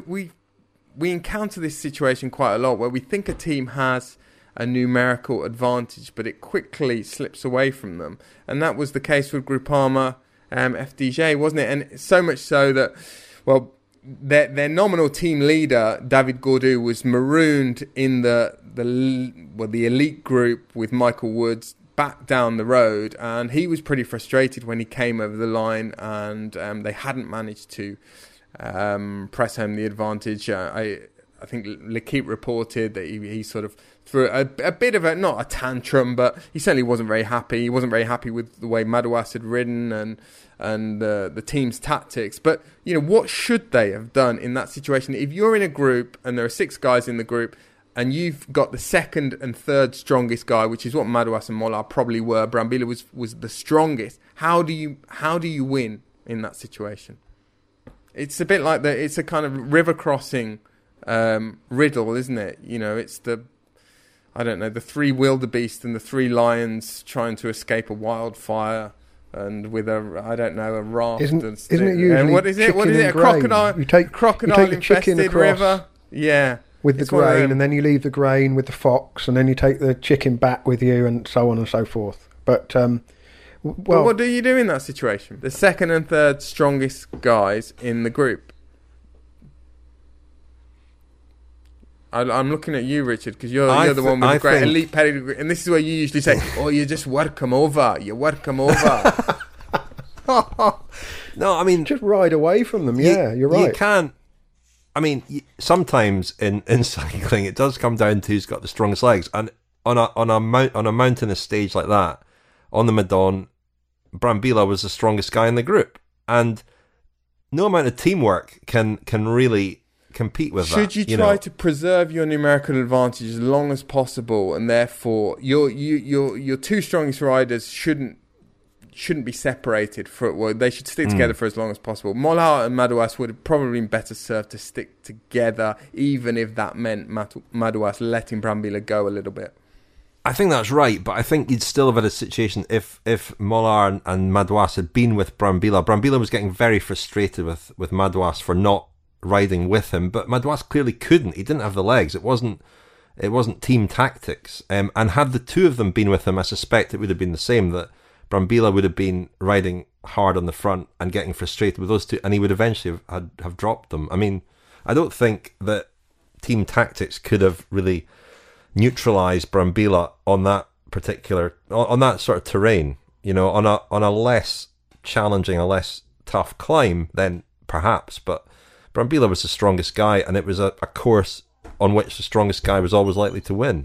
we encounter this situation quite a lot where we think a team has a numerical advantage, but it quickly slips away from them. And that was the case with Groupama FDJ, wasn't it? And so much so that, well, their nominal team leader, David Gaudu, was marooned in the elite group with Michael Woods back down the road, and he was pretty frustrated when he came over the line, and they hadn't managed to press home the advantage. I think L'Equipe reported that he sort of threw a bit of not a tantrum, but he certainly wasn't very happy. He wasn't very happy with the way Madouas had ridden and the team's tactics. But, what should they have done in that situation? If you're in a group and there are 6 guys in the group and you've got the second and third strongest guy, which is what Madouas and Mollard probably were, Brambilla was the strongest. How do you win in that situation? It's a bit like it's a kind of river crossing riddle, isn't it? It's the 3 wildebeest and the 3 lions trying to escape a wildfire, and with a raft. Isn't it usually? And what is it? A crocodile? You take the chicken across river. Yeah. With the grain, and then you leave the grain with the fox, and then you take the chicken back with you, and so on and so forth. But well, what do you do in that situation? The second and third strongest guys in the group. I'm looking at you, Richard, because you're the one with the great elite pedigree, and this is where you usually say, "Oh, you just work them over. You work them over." No, I mean, just ride away from them. Yeah, you're right. You can't. I mean, sometimes in cycling, it does come down to who's got the strongest legs, and on a mountainous stage like that, on the Madone, Brambilla was the strongest guy in the group, and no amount of teamwork can really compete with that. Should you try to preserve your numerical advantage as long as possible, and therefore your two strongest riders shouldn't be separated they should stick together for as long as possible. Mollard and Madouas would have probably been better served to stick together, even if that meant Madouas letting Brambilla go a little bit. I think that's right, but I think you'd still have had a situation if Mollard and Madouas had been with Brambilla. Brambilla was getting very frustrated with Madouas for not riding with him, but Madouas clearly couldn't. He didn't have the legs. It wasn't team tactics. And had the two of them been with him, I suspect it would have been the same, that Brambilla would have been riding hard on the front and getting frustrated with those two, and he would eventually have dropped them. I mean, I don't think that team tactics could have really neutralised Brambilla on that sort of terrain. On a less challenging, a less tough climb, then perhaps. But Brambilla was the strongest guy, and it was a course on which the strongest guy was always likely to win.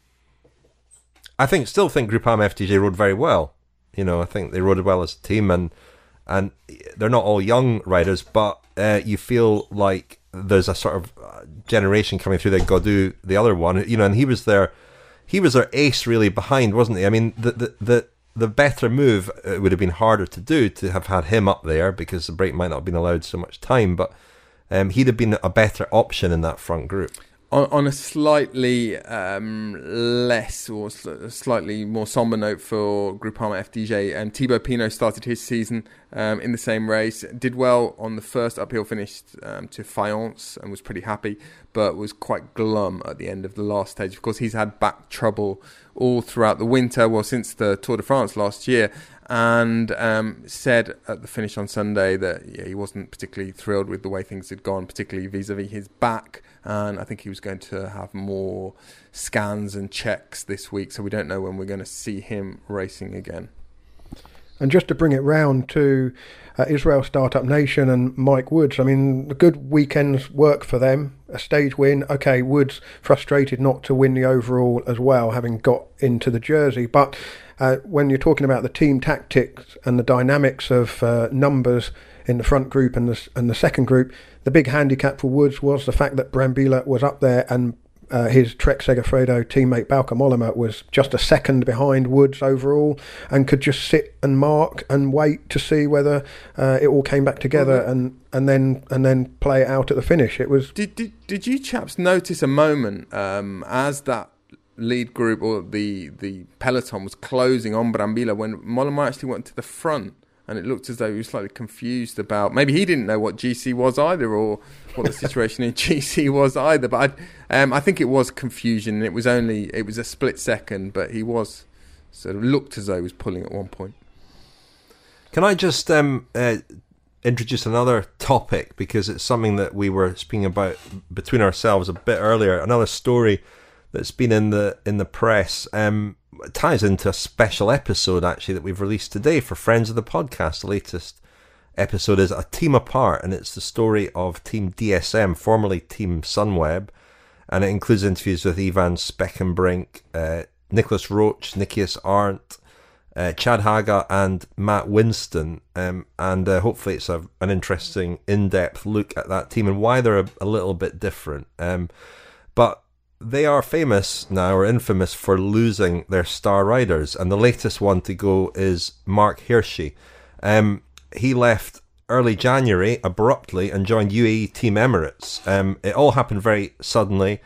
I still think Groupama FDJ rode very well. I think they rode well as a team, and they're not all young riders, but you feel like there's a sort of generation coming through. That Gaudu, the other one, and he was their ace really behind, wasn't he? I mean, the better move, it would have been harder to do to have had him up there because the break might not have been allowed so much time, but he'd have been a better option in that front group. On a slightly less or slightly more somber note for Groupama FDJ, Thibaut Pinot started his season in the same race, did well on the first uphill finish to Fayence and was pretty happy, but was quite glum at the end of the last stage. Of course, he's had back trouble all throughout the winter, since the Tour de France last year, and said at the finish on Sunday that he wasn't particularly thrilled with the way things had gone, particularly vis-a-vis his back, and I think he was going to have more scans and checks this week, so we don't know when we're going to see him racing again. And just to bring it round to Israel Startup Nation and Mike Woods, I mean, a good weekend's work for them, a stage win. Okay, Woods frustrated not to win the overall as well, having got into the jersey, but when you're talking about the team tactics and the dynamics of numbers in the front group and the second group, the big handicap for Woods was the fact that Brambilla was up there and his Trek Segafredo teammate Bauke Mollema was just a second behind Woods overall and could just sit and mark and wait to see whether it all came back together and then play it out at the finish. It was. Did you chaps notice a moment as that lead group or the peloton was closing on Brambilla when Mollema actually went to the front? And it looked as though he was slightly confused about, maybe he didn't know what GC was either, or what the situation in GC was either. But I think it was confusion. It was a split second, but he was sort of looked as though he was pulling at one point. Can I just introduce another topic, because it's something that we were speaking about between ourselves a bit earlier. Another story that's been in the press. It ties into a special episode actually that we've released today for friends of the podcast. The latest episode is A Team Apart, and it's the story of Team DSM, formerly Team Sunweb, and it includes interviews with Ivan Speckenbrink, Nicholas Roach, Nikias Arndt, Chad Haga and Matt Winston, and hopefully it's an interesting in-depth look at that team and why they're a little bit different. But they are famous now, or infamous, for losing their star riders, and the latest one to go is Mark Hirschi. He left early January abruptly and joined UAE Team Emirates. It all happened very suddenly.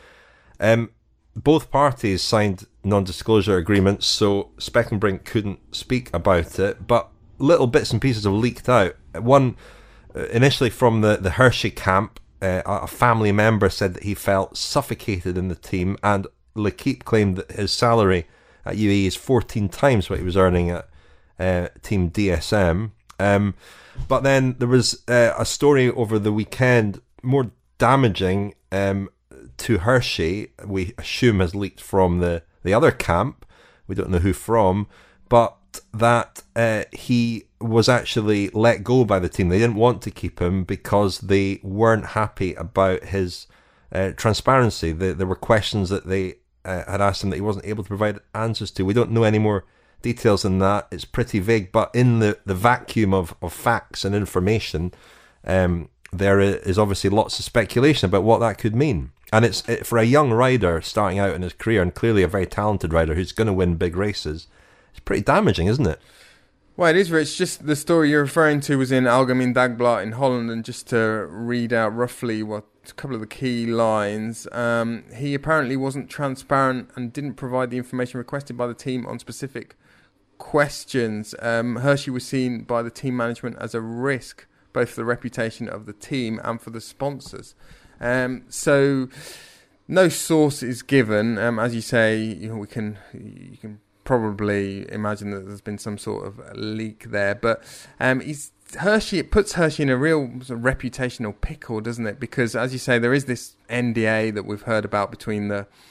Both parties signed non-disclosure agreements, so Speckenbrink couldn't speak about it, but little bits and pieces have leaked out. One, initially from the Hirschi camp, a family member said that he felt suffocated in the team, and L'Equipe claimed that his salary at UAE is 14 times what he was earning at Team DSM. But then there was a story over the weekend, more damaging to Hirschi, we assume has leaked from the other camp. We don't know who from, but but that he was actually let go by the team. They didn't want to keep him because they weren't happy about his transparency. There were questions that they had asked him that he wasn't able to provide answers to. We don't know any more details than that. It's pretty vague, but in the vacuum of facts and information, there is obviously lots of speculation about what that could mean. And it's for a young rider starting out in his career, and clearly a very talented rider who's going to win big races, it's pretty damaging, isn't it? Well, it is, Rich. Just the story you're referring to was in Algemeen Dagblad in Holland, and just to read out roughly a couple of the key lines, he apparently wasn't transparent and didn't provide the information requested by the team on specific questions. Hershey was seen by the team management as a risk, both for the reputation of the team and for the sponsors. So no source is given. As you say, you can probably imagine that there's been some sort of leak there, but it puts Hershey in a real sort of reputational pickle, doesn't it? Because, as you say, there is this NDA that we've heard about between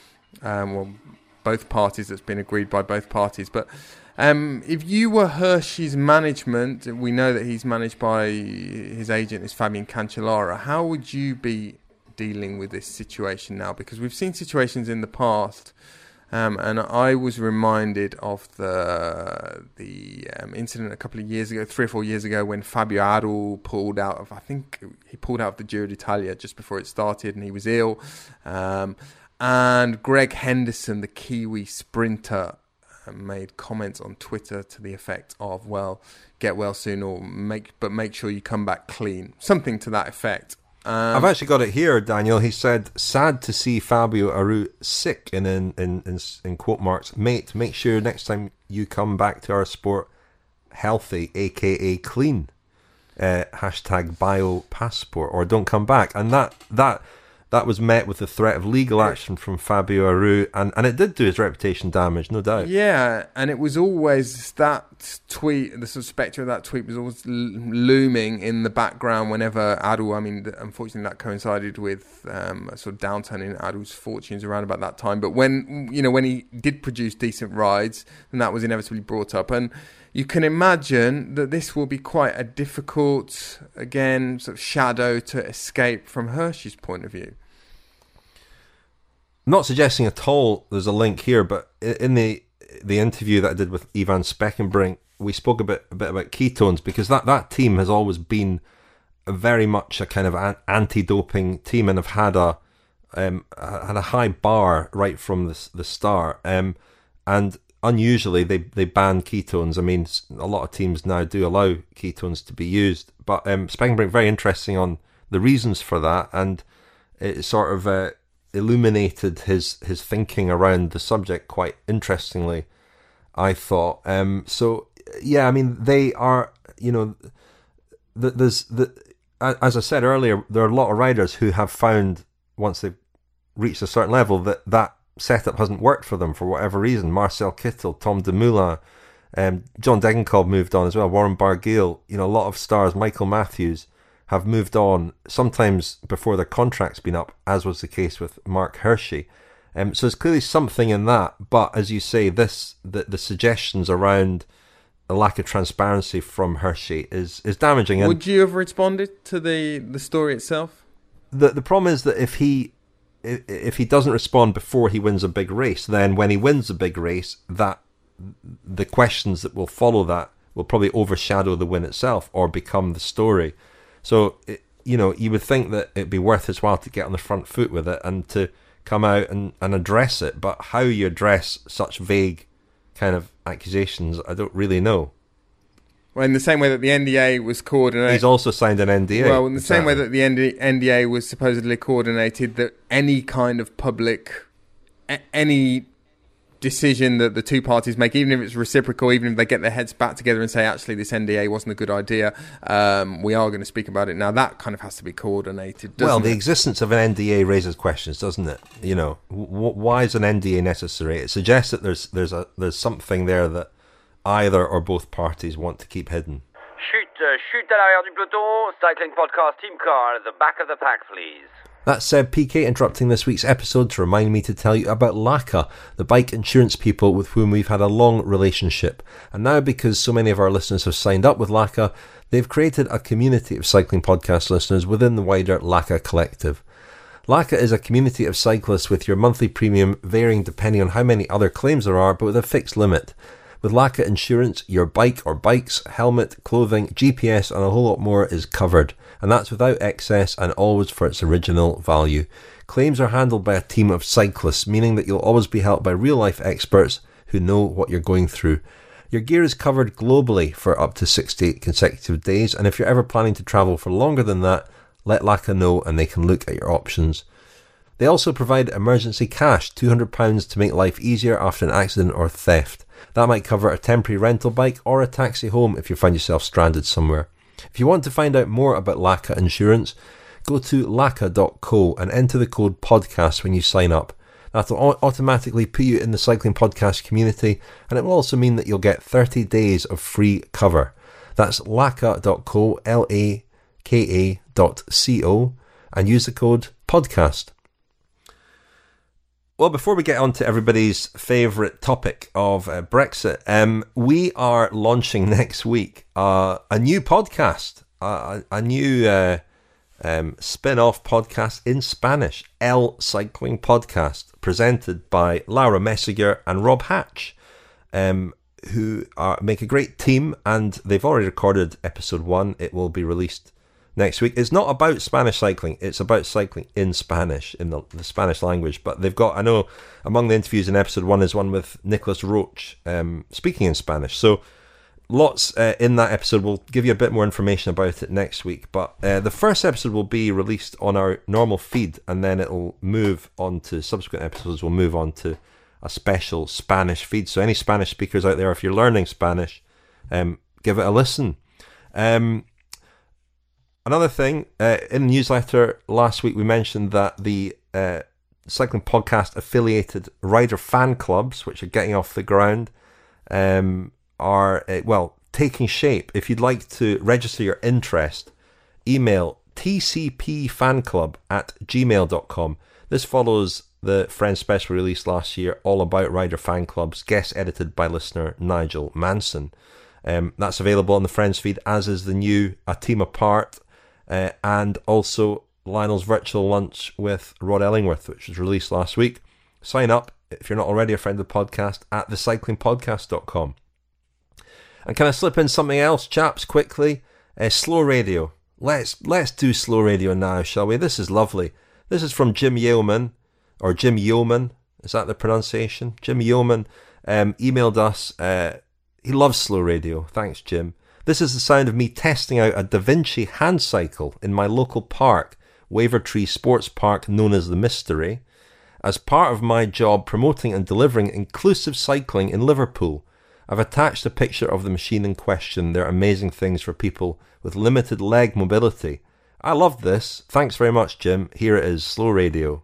both parties, that's been agreed by both parties. But if you were Hershey's management, we know that he's managed by his agent is Fabian Cancellara. How would you be dealing with this situation now? Because we've seen situations in the past, and I was reminded of the incident a couple of years ago, 3 or 4 years ago, when Fabio Aru pulled out of the Giro d'Italia just before it started, and he was ill. And Greg Henderson, the Kiwi sprinter, made comments on Twitter to the effect of, well, get well soon, or make sure you come back clean. Something to that effect. I've actually got it here, Daniel. He said, sad to see Fabio Aru sick, and in quote marks, mate, make sure next time you come back to our sport healthy, aka clean. Hashtag biopassport, or don't come back. And that was met with the threat of legal action from Fabio Aru, and it did do his reputation damage, no doubt. Yeah, and it was always that tweet, the sort of spectre of that tweet was always looming in the background whenever Aru, unfortunately that coincided with a sort of downturn in Aru's fortunes around about that time, but when he did produce decent rides, then that was inevitably brought up. And you can imagine that this will be quite a difficult, again, sort of shadow to escape from Hershey's point of view. Not suggesting at all there's a link here, but in the interview that I did with Ivan Spekenbrink, we spoke a bit about ketones, because that team has always been very much a kind of anti-doping team, and have had a high bar right from the start. And unusually they ban ketones. I mean, a lot of teams now do allow ketones to be used, but Spekenbrink very interesting on the reasons for that, and it sort of illuminated his thinking around the subject quite interestingly, I thought. So yeah, I mean, they are, as I said earlier, there are a lot of riders who have found, once they've reached a certain level, that setup hasn't worked for them for whatever reason. Marcel Kittel, Tom Dumoulin, John Degenkolb moved on as well, Warren Barguil, a lot of stars, Michael Matthews, have moved on, sometimes before their contract's been up, as was the case with Mark Hershey. So there's clearly something in that, but as you say, the suggestions around a lack of transparency from Hershey is damaging. And would you have responded to the story itself? The problem is that if he doesn't respond before he wins a big race, then when he wins a big race, that the questions that will follow that will probably overshadow the win itself or become the story. So, you would think that it'd be worth his while to get on the front foot with it and to come out and address it. But how you address such vague kind of accusations, I don't really know. Well, in the same way that the NDA was coordinated... He's also signed an NDA. Well, in the same way that the NDA was supposedly coordinated, that any kind of public... any decision that the two parties make, even if it's reciprocal, even if they get their heads back together and say, actually, this NDA wasn't a good idea, we are going to speak about it now, that kind of has to be coordinated, doesn't it? Well, the existence of an NDA raises questions, doesn't it? Why is an NDA necessary? It suggests that there's something there that either or both parties want to keep hidden. Chute à l'arrière du peloton, cycling podcast team car at the back of the pack, please. That's Seb PK interrupting this week's episode to remind me to tell you about LACA, the bike insurance people with whom we've had a long relationship. And now, because so many of our listeners have signed up with LACA, they've created a community of cycling podcast listeners within the wider LACA collective. LACA is a community of cyclists with your monthly premium varying depending on how many other claims there are, but with a fixed limit. With LACA insurance, your bike or bikes, helmet, clothing, GPS and a whole lot more is covered. And that's without excess and always for its original value. Claims are handled by a team of cyclists, meaning that you'll always be helped by real-life experts who know what you're going through. Your gear is covered globally for up to 60 consecutive days, and if you're ever planning to travel for longer than that, let LACA know and they can look at your options. They also provide emergency cash, £200 to make life easier after an accident or theft. That might cover a temporary rental bike or a taxi home if you find yourself stranded somewhere. If you want to find out more about LACA insurance, go to laca.co and enter the code podcast when you sign up. That'll automatically put you in the cycling podcast community, and it will also mean that you'll get 30 days of free cover. That's laca.co, LAKA.co, and use the code podcast. Well, before we get on to everybody's favourite topic of Brexit, we are launching next week a new podcast, a new spin-off podcast in Spanish, El Cycling Podcast, presented by Laura Messiger and Rob Hatch, who make a great team, and they've already recorded episode 1. It will be released next week. It's not about Spanish cycling, it's about cycling in Spanish, in the Spanish language. But they've got, I know, among the interviews in episode 1 is one with Nicholas Roach, speaking in Spanish. So lots in that episode. We'll give you a bit more information about it next week. But the first episode will be released on our normal feed, and then it'll move on to subsequent episodes. We'll move on to a special Spanish feed. So any Spanish speakers out there, if you're learning Spanish, give it a listen. Another thing, in the newsletter last week we mentioned that the Cycling Podcast affiliated rider fan clubs, which are getting off the ground, are, taking shape. If you'd like to register your interest, email tcpfanclub@gmail.com. This follows the Friends special release last year, all about rider fan clubs, guest edited by listener Nigel Manson. That's available on the Friends feed, as is the new A Team Apart, and also Lionel's virtual lunch with Rod Ellingworth, which was released last week. Sign up if you're not already a friend of the podcast at thecyclingpodcast.com. And can I slip in something else, chaps, quickly? Slow radio. Let's do slow radio now, shall we? This is lovely. This is from Jim Yeoman, or Jim Yeoman. Is that the pronunciation? Jim Yeoman emailed us. He loves slow radio. Thanks, Jim. This is the sound of me testing out a Da Vinci hand cycle in my local park, Wavertree Sports Park, known as the Mystery. As part of my job promoting and delivering inclusive cycling in Liverpool, I've attached a picture of the machine in question. They're amazing things for people with limited leg mobility. I love this. Thanks very much, Jim. Here it is, slow radio.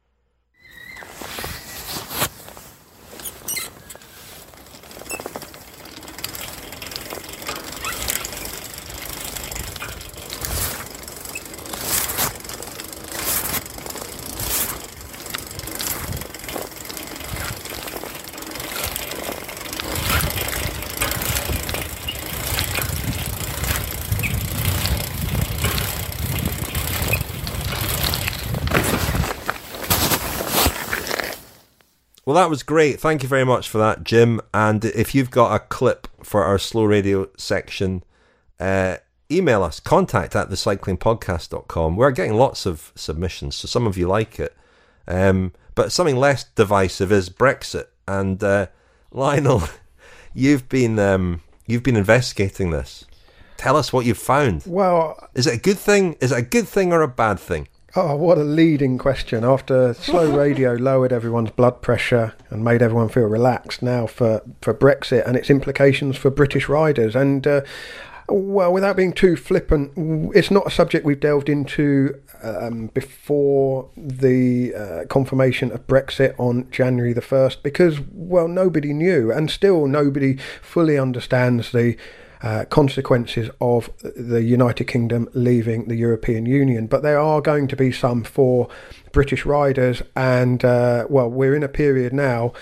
Well, that was great. Thank you very much for that, Jim. And if you've got a clip for our slow radio section, email us, contact@thecyclingpodcast.com. We're getting lots of submissions, so some of you like it. But something less divisive is Brexit. And Lionel, you've been investigating this. Tell us what you've found. Well, is it a good thing? Is it a good thing or a bad thing? Oh, what a leading question. After slow radio lowered everyone's blood pressure and made everyone feel relaxed, now for Brexit and its implications for British riders. And, well, without being too flippant, it's not a subject we've delved into before the confirmation of Brexit on January the 1st because, well, nobody knew, and still nobody fully understands the consequences of the United Kingdom leaving the European Union, but there are going to be some for British riders, and we're in a period now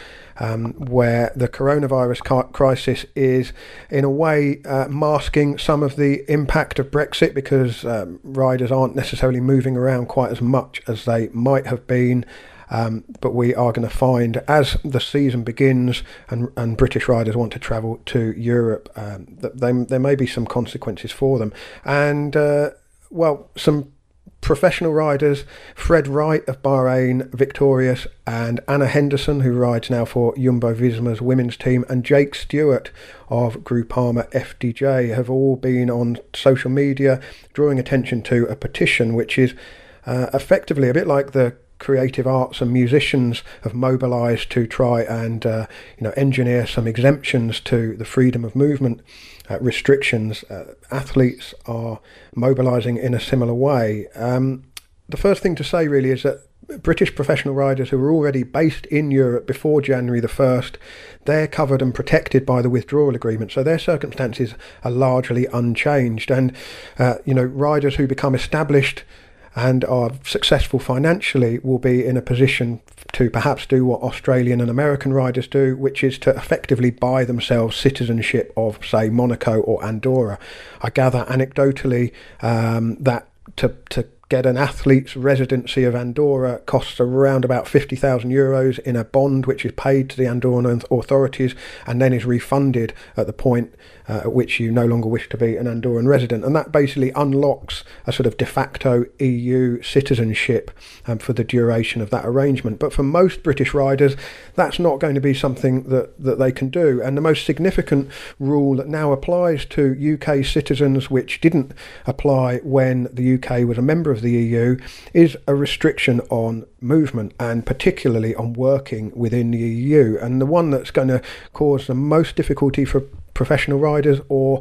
where the coronavirus crisis is in a way masking some of the impact of Brexit, because riders aren't necessarily moving around quite as much as they might have been. But we are going to find, as the season begins and British riders want to travel to Europe, that there may be some consequences for them. And, some professional riders, Fred Wright of Bahrain, victorious, and Anna Henderson, who rides now for Jumbo-Visma's women's team, and Jake Stewart of Groupama FDJ have all been on social media drawing attention to a petition which is effectively a bit like the creative arts and musicians have mobilised to try and engineer some exemptions to the freedom of movement restrictions. Athletes are mobilising in a similar way. The first thing to say really is that British professional riders who were already based in Europe before January the 1st, they're covered and protected by the withdrawal agreement, so their circumstances are largely unchanged. And riders who become established and are successful financially will be in a position to perhaps do what Australian and American riders do, which is to effectively buy themselves citizenship of, say, Monaco or Andorra. I gather anecdotally that to get an athlete's residency of Andorra costs around about €50,000 in a bond which is paid to the Andorran authorities and then is refunded at the point at which you no longer wish to be an Andorran resident. And that basically unlocks a sort of de facto EU citizenship for the duration of that arrangement. But for most British riders, that's not going to be something that they can do. And the most significant rule that now applies to UK citizens, which didn't apply when the UK was a member of the EU, is a restriction on movement, and particularly on working within the EU. And the one that's going to cause the most difficulty for professional riders, or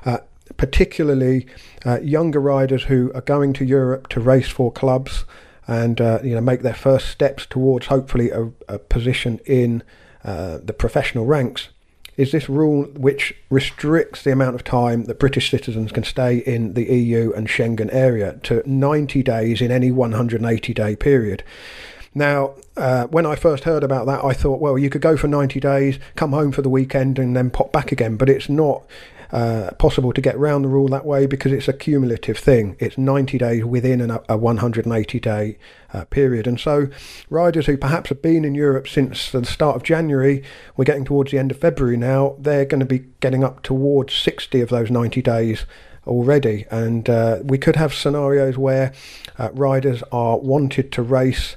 particularly younger riders who are going to Europe to race for clubs and make their first steps towards hopefully a position in the professional ranks, is this rule which restricts the amount of time that British citizens can stay in the EU and Schengen area to 90 days in any 180-day period. Now, when I first heard about that, I thought, well, you could go for 90 days, come home for the weekend and then pop back again. But it's not possible to get around the rule that way, because it's a cumulative thing. It's 90 days within a 180-day period. And so riders who perhaps have been in Europe since the start of January, we're getting towards the end of February now, they're going to be getting up towards 60 of those 90 days already. And we could have scenarios where riders are wanting to race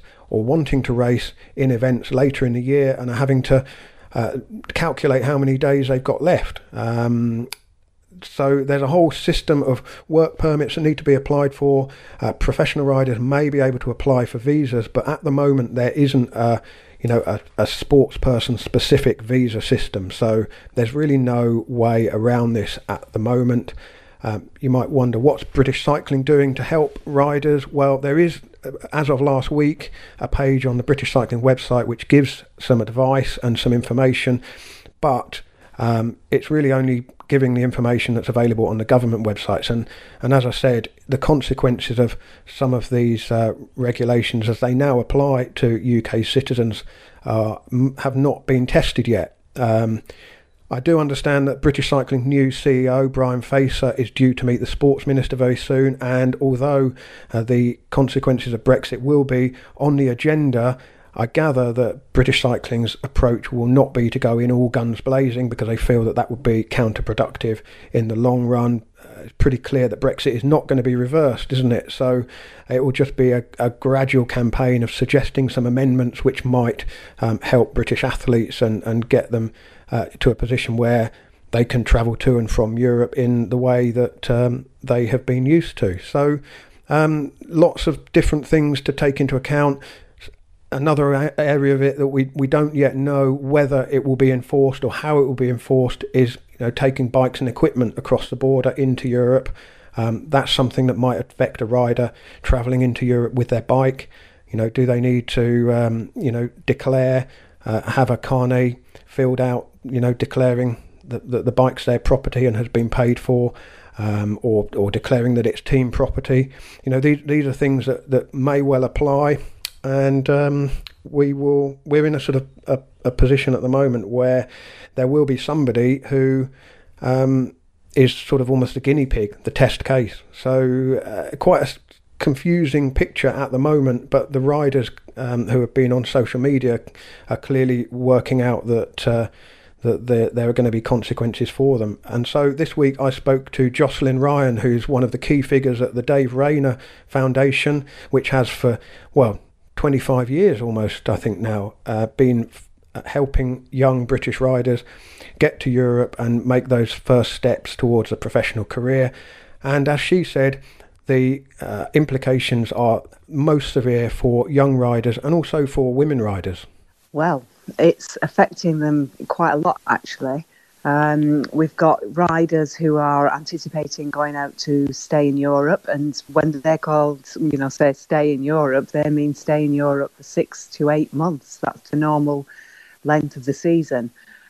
in events later in the year and are having to calculate how many days they've got left. So there's a whole system of work permits that need to be applied for. Professional riders may be able to apply for visas, but at the moment there isn't a sports person specific visa system. So there's really no way around this at the moment. You might wonder, what's British Cycling doing to help riders? Well, there is, as of last week, a page on the British Cycling website which gives some advice and some information, but it's really only giving the information that's available on the government websites. And as I said, the consequences of some of these regulations as they now apply to UK citizens have not been tested yet. I do understand that British Cycling's new CEO, Brian Facer, is due to meet the Sports Minister very soon, and although the consequences of Brexit will be on the agenda, I gather that British Cycling's approach will not be to go in all guns blazing, because they feel that would be counterproductive in the long run. It's pretty clear that Brexit is not going to be reversed, isn't it? So it will just be a gradual campaign of suggesting some amendments which might help British athletes and get them to a position where they can travel to and from Europe in the way that they have been used to. So lots of different things to take into account. Another area of it that we don't yet know whether it will be enforced or how it will be enforced is taking bikes and equipment across the border into Europe. That's something that might affect a rider travelling into Europe with their bike. Do they need to declare, have a carnet filled out, declaring the bike's their property and has been paid for, or declaring that it's team property. These are things that may well apply, and we're in a sort of a position at the moment where there will be somebody who is sort of almost a guinea pig, the test case. So quite a confusing picture at the moment, but the riders who have been on social media are clearly working out that there are going to be consequences for them. And so this week I spoke to Jocelyn Ryan, who's one of the key figures at the Dave Rayner Foundation, which has for 25 years almost, I think now, been helping young British riders get to Europe and make those first steps towards a professional career. And as she said, the implications are most severe for young riders and also for women riders. Well, it's affecting them quite a lot, actually. We've got riders who are anticipating going out to stay in Europe, and when they're called, say stay in Europe, they mean stay in Europe for 6 to 8 months. That's the normal length of the season.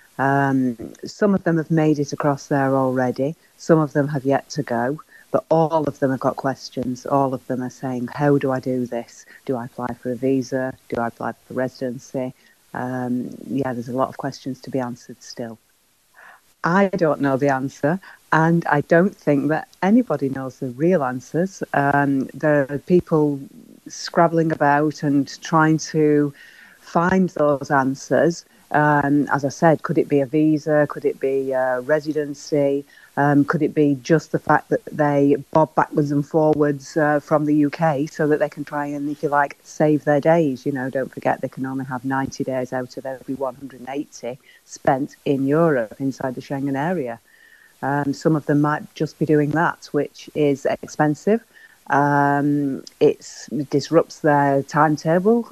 Some of them have made it across there already. Some of them have yet to go, but all of them have got questions. All of them are saying, how do I do this? Do I apply for a visa? Do I apply for residency? There's a lot of questions to be answered still. I don't know the answer, and I don't think that anybody knows the real answers. There are people scrabbling about and trying to find those answers. As I said, could it be a visa? Could it be residency? Could it be just the fact that they bob backwards and forwards from the UK so that they can try and, if you like, save their days? Don't forget they can only have 90 days out of every 180 spent in Europe, inside the Schengen area. Some of them might just be doing that, which is expensive. It disrupts their timetable.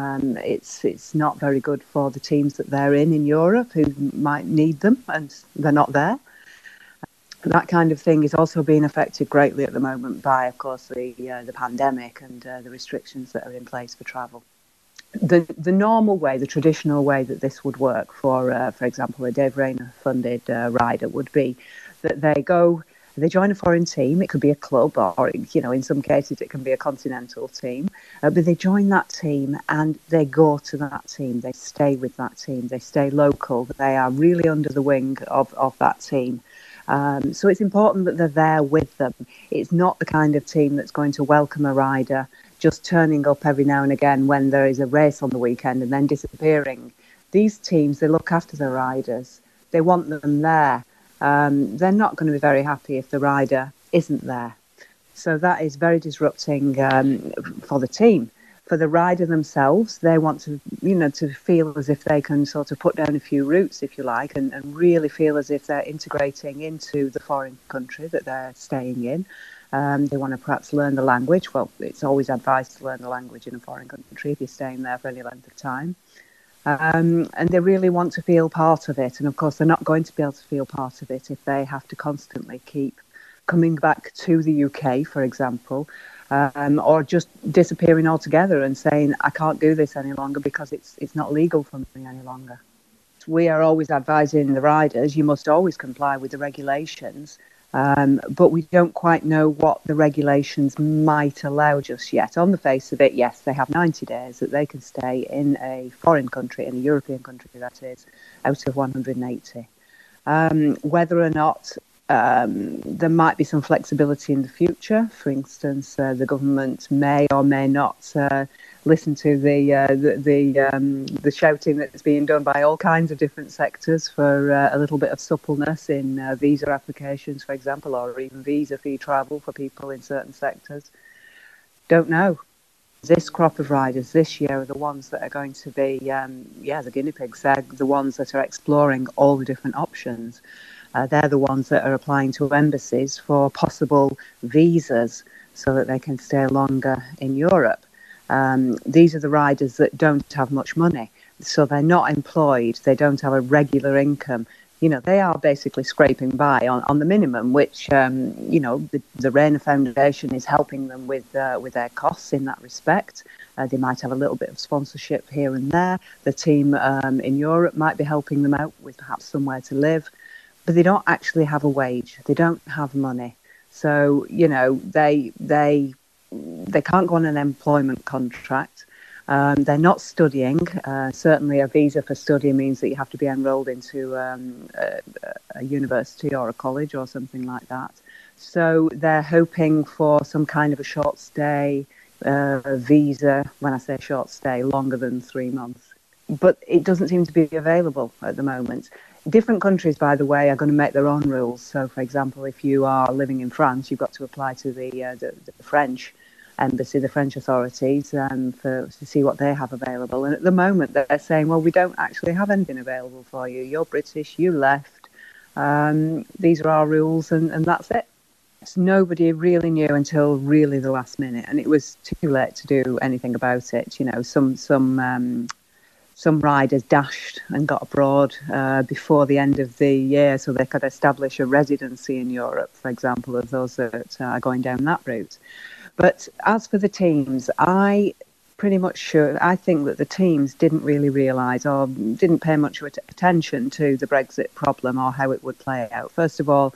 It's not very good for the teams that they're in Europe who might need them, and they're not there. That kind of thing is also being affected greatly at the moment by, of course, the pandemic and the restrictions that are in place for travel. The normal way, the traditional way that this would work for example, a Dave Rayner funded rider would be that they join a foreign team. It could be a club, or in some cases it can be a continental team. But they join that team and they go to that team. They stay with that team. They stay local. They are really under the wing of that team. So it's important that they're there with them. It's not the kind of team that's going to welcome a rider just turning up every now and again when there is a race on the weekend and then disappearing. These teams, they look after the riders. They want them there. They're not going to be very happy if the rider isn't there. So that is very disrupting for the team. For the rider themselves, they want to, to feel as if they can sort of put down a few roots, if you like, and really feel as if they're integrating into the foreign country that they're staying in. They want to perhaps learn the language. Well, it's always advised to learn the language in a foreign country if you're staying there for any length of time. And they really want to feel part of it. And of course, they're not going to be able to feel part of it if they have to constantly keep coming back to the UK, for example, or just disappearing altogether and saying, I can't do this any longer because it's not legal for me any longer. We are always advising the riders, you must always comply with the regulations, but we don't quite know what the regulations might allow just yet. On the face of it, yes, they have 90 days that they can stay in a foreign country, in a European country that is, out of 180. Whether or not there might be some flexibility in the future. For instance, the government may or may not listen to the shouting that's being done by all kinds of different sectors for a little bit of suppleness in visa applications, for example, or even visa-free travel for people in certain sectors. Don't know. This crop of riders this year are the ones that are going to be, the guinea pigs. They're the ones that are exploring all the different options. They're the ones that are applying to embassies for possible visas so that they can stay longer in Europe. These are the riders that don't have much money, so they're not employed, they don't have a regular income. They are basically scraping by on the minimum, which, the Rayner Foundation is helping them with their costs in that respect. They might have a little bit of sponsorship here and there. The team in Europe might be helping them out with perhaps somewhere to live. but they don't actually have a wage. They don't have money. So, they can't go on an employment contract. They're not studying. Certainly a visa for study means that you have to be enrolled into a university or a college or something like that. So they're hoping for some kind of a short stay visa. When I say short stay, longer than 3 months. But it doesn't seem to be available at the moment. Different countries, by the way, are going to make their own rules. So, for example, if you are living in France, you've got to apply to the French embassy, the French authorities, to see what they have available. And at the moment, they're saying, well, we don't actually have anything available for you. You're British, you left. These are our rules, and that's it. So nobody really knew until really the last minute, and it was too late to do anything about it. Some riders dashed and got abroad before the end of the year so they could establish a residency in Europe, for example, of those that are going down that route. But as for the teams, I think that the teams didn't really realise or didn't pay much attention to the Brexit problem or how it would play out. First of all,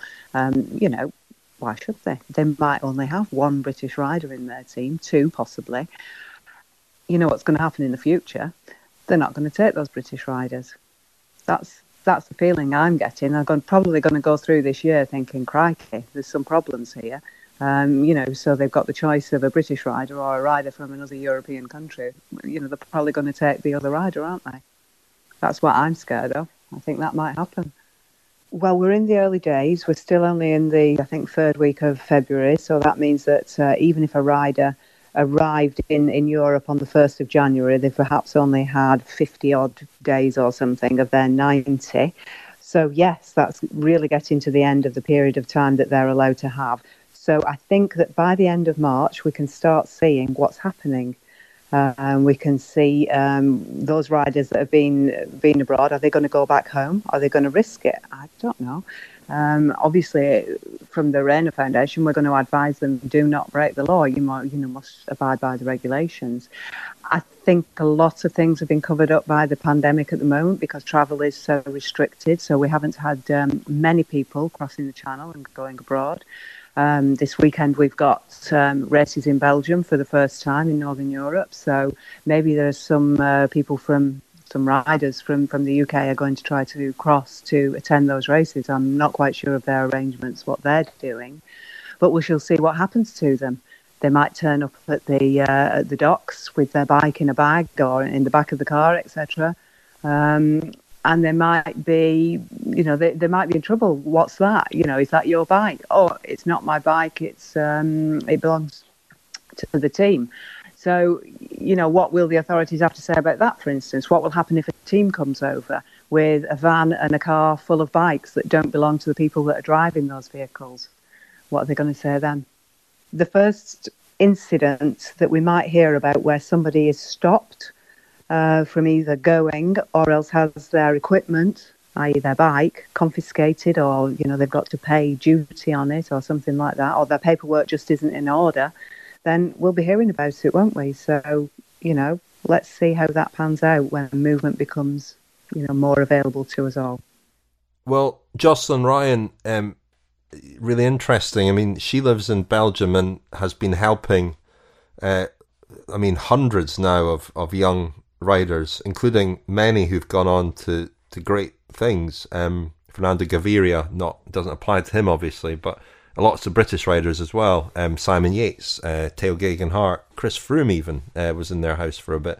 why should they? They might only have one British rider in their team, 2 possibly. You know what's going to happen in the future? They're not going to take those British riders. That's the feeling I'm getting. I'm probably going to go through this year thinking, crikey, there's some problems here. So they've got the choice of a British rider or a rider from another European country. They're probably going to take the other rider, aren't they? That's what I'm scared of. I think that might happen. Well, we're in the early days. We're still only in the, I think, 3rd week of February. So that means that even if a rider arrived in Europe on the 1st of January, they've perhaps only had 50-odd days or something of their 90. So, yes, that's really getting to the end of the period of time that they're allowed to have. So I think that by the end of March, we can start seeing what's happening. We can see those riders that have been abroad. Are they going to go back home? Are they going to risk it? I don't know. Obviously, from the Reina Foundation, we're going to advise them, do not break the law. You must abide by the regulations. I think a lot of things have been covered up by the pandemic at the moment because travel is so restricted. So we haven't had many people crossing the channel and going abroad. This weekend we've got races in Belgium for the first time in Northern Europe. So maybe there's some riders from the UK are going to try to cross to attend those races. I'm not quite sure of their arrangements, what they're doing, but we shall see what happens to them. They might turn up at the docks with their bike in a bag or in the back of the car, etc. And they might be, they might be in trouble. What's that? Is that your bike? Oh, it's not my bike. It belongs to the team. So, what will the authorities have to say about that, for instance? What will happen if a team comes over with a van and a car full of bikes that don't belong to the people that are driving those vehicles? What are they going to say then? The first incident that we might hear about where somebody is stopped from either going or else has their equipment, i.e. their bike, confiscated, or, they've got to pay duty on it or something like that, or their paperwork just isn't in order, then we'll be hearing about it, won't we? So, let's see how that pans out when movement becomes, more available to us all. Well, Jocelyn Ryan, really interesting. I mean, she lives in Belgium and has been helping, hundreds now of young riders, including many who've gone on to great things. Fernando Gaviria doesn't apply to him, obviously, but lots of British riders as well. Simon Yates, Theo Geoghegan-Hart, Chris Froome even was in their house for a bit.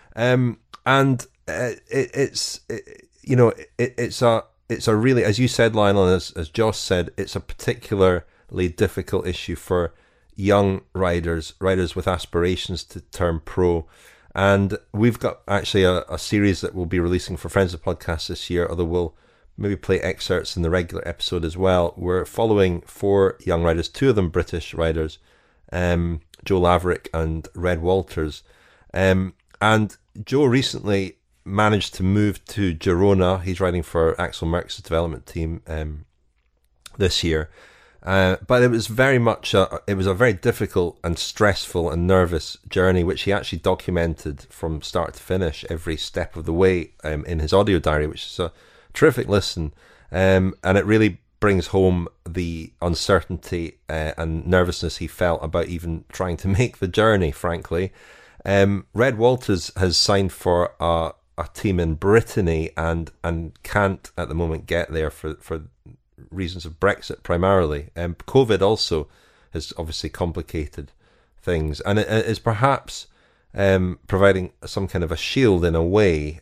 It's a really, as you said, Lionel, as Joss said, it's a particularly difficult issue for young riders with aspirations to turn pro. And we've got actually a series that we'll be releasing for Friends of Podcasts this year, although we'll maybe play excerpts in the regular episode as well. We're following 4 young riders, 2 of them British riders, Joe Laverick and Red Walters. And Joe recently managed to move to Girona. He's riding for Axel Merckx's development team this year. But it was very much a very difficult and stressful and nervous journey, which he actually documented from start to finish, every step of the way, in his audio diary, which is a terrific listen. and it really brings home the uncertainty and nervousness he felt about even trying to make the journey, frankly. Red Walters has signed for a team in Brittany and can't at the moment get there for reasons of Brexit primarily. COVID also has obviously complicated things, and it is perhaps providing some kind of a shield in a way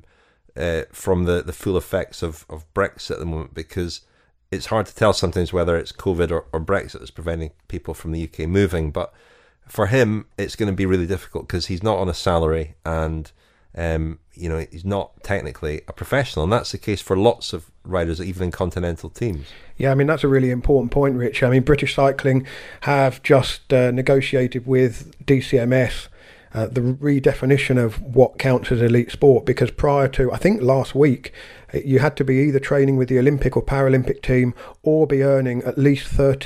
from the full effects of Brexit at the moment, because it's hard to tell sometimes whether it's COVID or Brexit that's preventing people from the UK moving. But for him, it's going to be really difficult because he's not on a salary and he's not technically a professional, and that's the case for lots of riders, even in continental teams. Yeah, I mean, that's a really important point, Rich. I mean, British Cycling have just negotiated with DCMS the redefinition of what counts as elite sport, because prior to, I think last week, you had to be either training with the Olympic or Paralympic team or be earning at least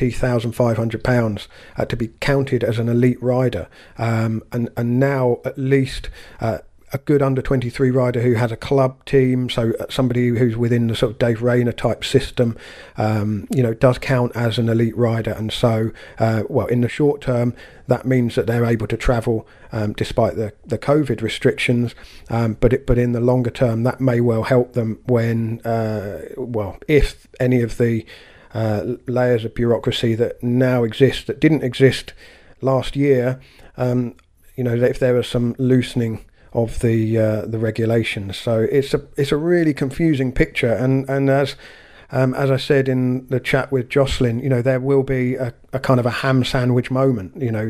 £30,500 to be counted as an elite rider. And now at least a good under-23 rider who has a club team, so somebody who's within the sort of Dave Rayner type system, does count as an elite rider. And so, in the short term, that means that they're able to travel despite the COVID restrictions. But in the longer term, that may well help them when, if any of the layers of bureaucracy that now exist, that didn't exist last year, if there was some loosening of the regulations. So it's a really confusing picture, and as I said in the chat with Jocelyn, there will be a kind of a ham sandwich moment.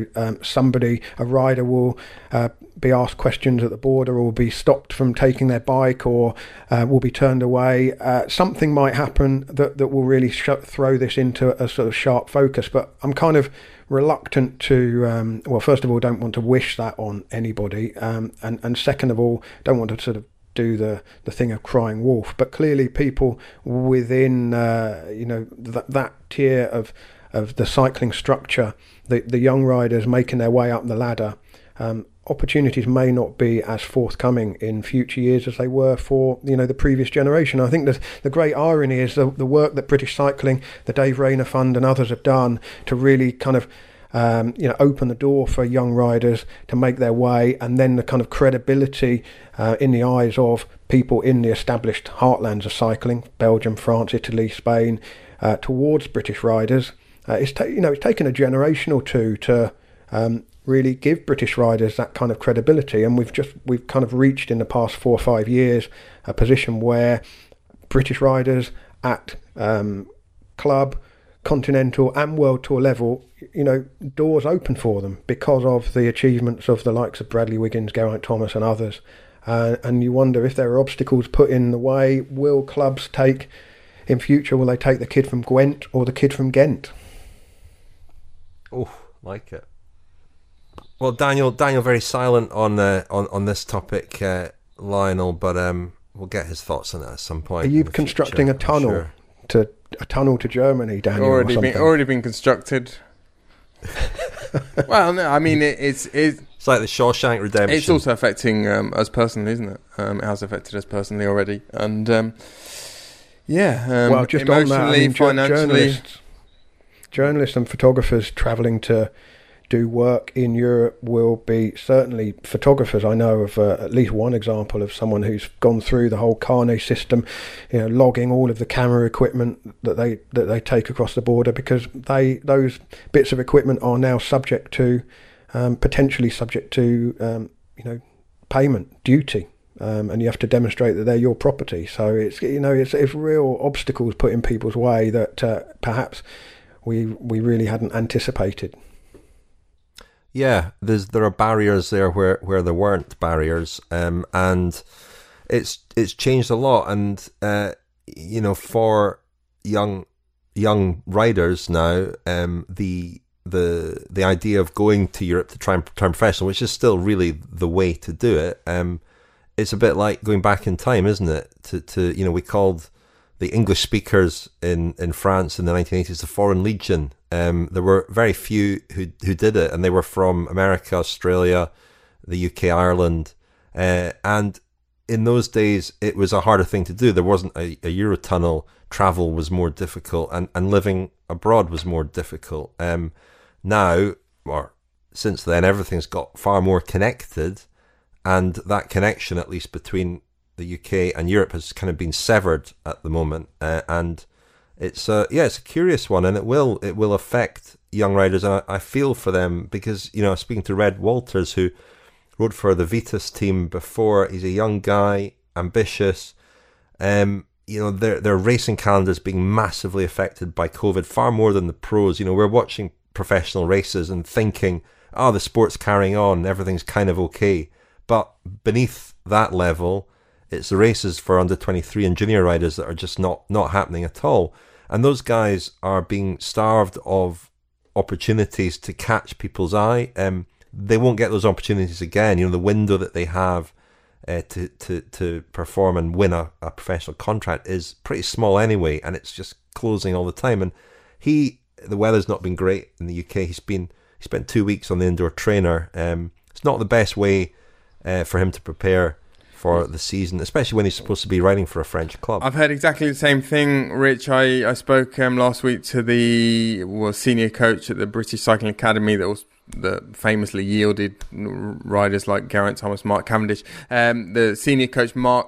A rider will be asked questions at the border, or will be stopped from taking their bike, or will be turned away. Something might happen that will really throw this into a sort of sharp focus. But I'm kind of reluctant to, first of all, don't want to wish that on anybody, and second of all, don't want to sort of do the thing of crying wolf. But clearly people within that tier of the cycling structure, the young riders making their way up the ladder, opportunities may not be as forthcoming in future years as they were for the previous generation. I think the great irony is the work that British Cycling, the Dave Rayner Fund and others have done to really kind of open the door for young riders to make their way, and then the kind of credibility in the eyes of people in the established heartlands of cycling, Belgium, France, Italy, Spain, towards British riders. It's taken a generation or two to really give British riders that kind of credibility, and we've kind of reached in the past 4 or 5 years a position where British riders at club, continental and world tour level, doors open for them because of the achievements of the likes of Bradley Wiggins, Geraint Thomas and others. And you wonder if there are obstacles put in the way, will clubs take, in future, will they take the kid from Gwent or the kid from Ghent? Oh, like it. Well, Daniel, very silent on this topic, Lionel, but we'll get his thoughts on it at some point. Are you constructing future, a tunnel to Germany, Daniel? Already been constructed. Well, no, I mean it's like the Shawshank Redemption. It's also affecting us personally, isn't it? It has affected us personally already, and just emotionally, on that, I mean, financially, journalists and photographers travelling to do work in Europe will be, certainly photographers, I know of at least one example of someone who's gone through the whole Carnet system, logging all of the camera equipment that they take across the border, because those bits of equipment are now potentially subject to payment duty, and you have to demonstrate that they're your property. So it's real obstacles put in people's way that perhaps we really hadn't anticipated. Yeah, there are barriers there where there weren't barriers, and it's changed a lot. And for young riders now, the idea of going to Europe to try and turn professional, which is still really the way to do it, it's a bit like going back in time, isn't it? To we called the English speakers in France in the 1980s the Foreign Legion. There were very few who did it, and they were from America, Australia, the UK, Ireland, and in those days, it was a harder thing to do. There wasn't a Eurotunnel. Travel was more difficult, and living abroad was more difficult. Now, or since then, everything's got far more connected, and that connection, at least between the UK and Europe, has kind of been severed at the moment. And it's it's a curious one, and it will affect young riders. And I feel for them because, you know, speaking to Red Walters, who rode for the Vitas team before. He's a young guy, ambitious. You know, their racing calendars being massively affected by COVID, far more than the pros. You know, we're watching professional races and thinking, oh, the sport's carrying on, everything's kind of okay. But beneath that level, it's the races for under 23 and junior riders that are just not happening at all. And those guys are being starved of opportunities to catch people's eye. They won't get those opportunities again. You know, the window that they have to perform and win a professional contract is pretty small anyway, and it's just closing all the time. And the weather's not been great in the UK. He spent 2 weeks on the indoor trainer. It's not the best way for him to prepare for the season, especially when he's supposed to be riding for a French club. I've heard exactly the same thing, Rich. I spoke last week to the senior coach at the British Cycling Academy that famously yielded riders like Geraint Thomas, Mark Cavendish. The senior coach Matt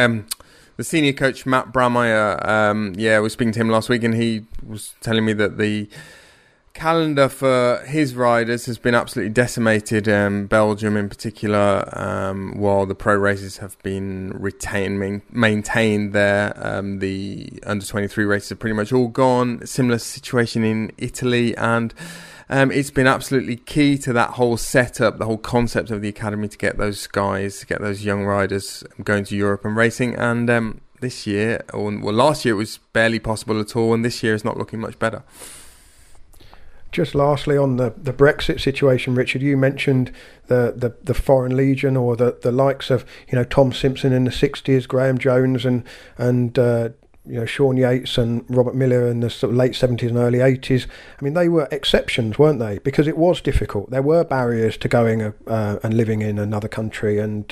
Brandmeier, I was speaking to him last week, and he was telling me that the calendar for his riders has been absolutely decimated. Belgium in particular, while the pro races have been maintained there, the under 23 races are pretty much all gone. Similar situation in Italy, and it's been absolutely key to that whole setup, the whole concept of the academy, to get those guys, to get those young riders going to Europe and racing. And this year, last year, it was barely possible at all, and this year is not looking much better. Just lastly on the Brexit situation, Richard, you mentioned the Foreign Legion, or the likes of, you know, Tom Simpson in the 60s, Graham Jones and you know, Sean Yates and Robert Miller in the sort of late 70s and early 80s. I mean, they were exceptions, weren't they? Because it was difficult. There were barriers to going and living in another country and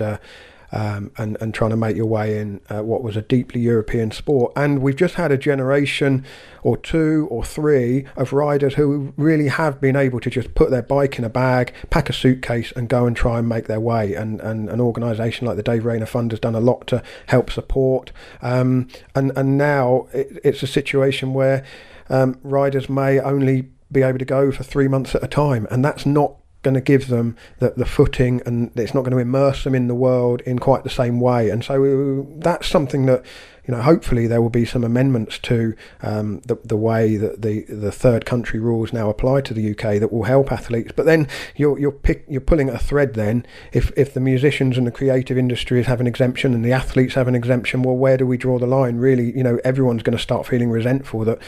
trying to make your way in what was a deeply European sport. And we've just had a generation or two or three of riders who really have been able to just put their bike in a bag, pack a suitcase and go and try and make their way. And an organisation like the Dave Rayner Fund has done a lot to help support. And now it's a situation where riders may only be able to go for 3 months at a time, and that's not going to give them the footing, and it's not going to immerse them in the world in quite the same way. And so that's something that, you know, hopefully there will be some amendments to the way that the third country rules now apply to the UK that will help athletes. But then you're pulling at a thread then. If the musicians and the creative industries have an exemption and the athletes have an exemption, well, where do we draw the line? Really, you know, everyone's going to start feeling resentful that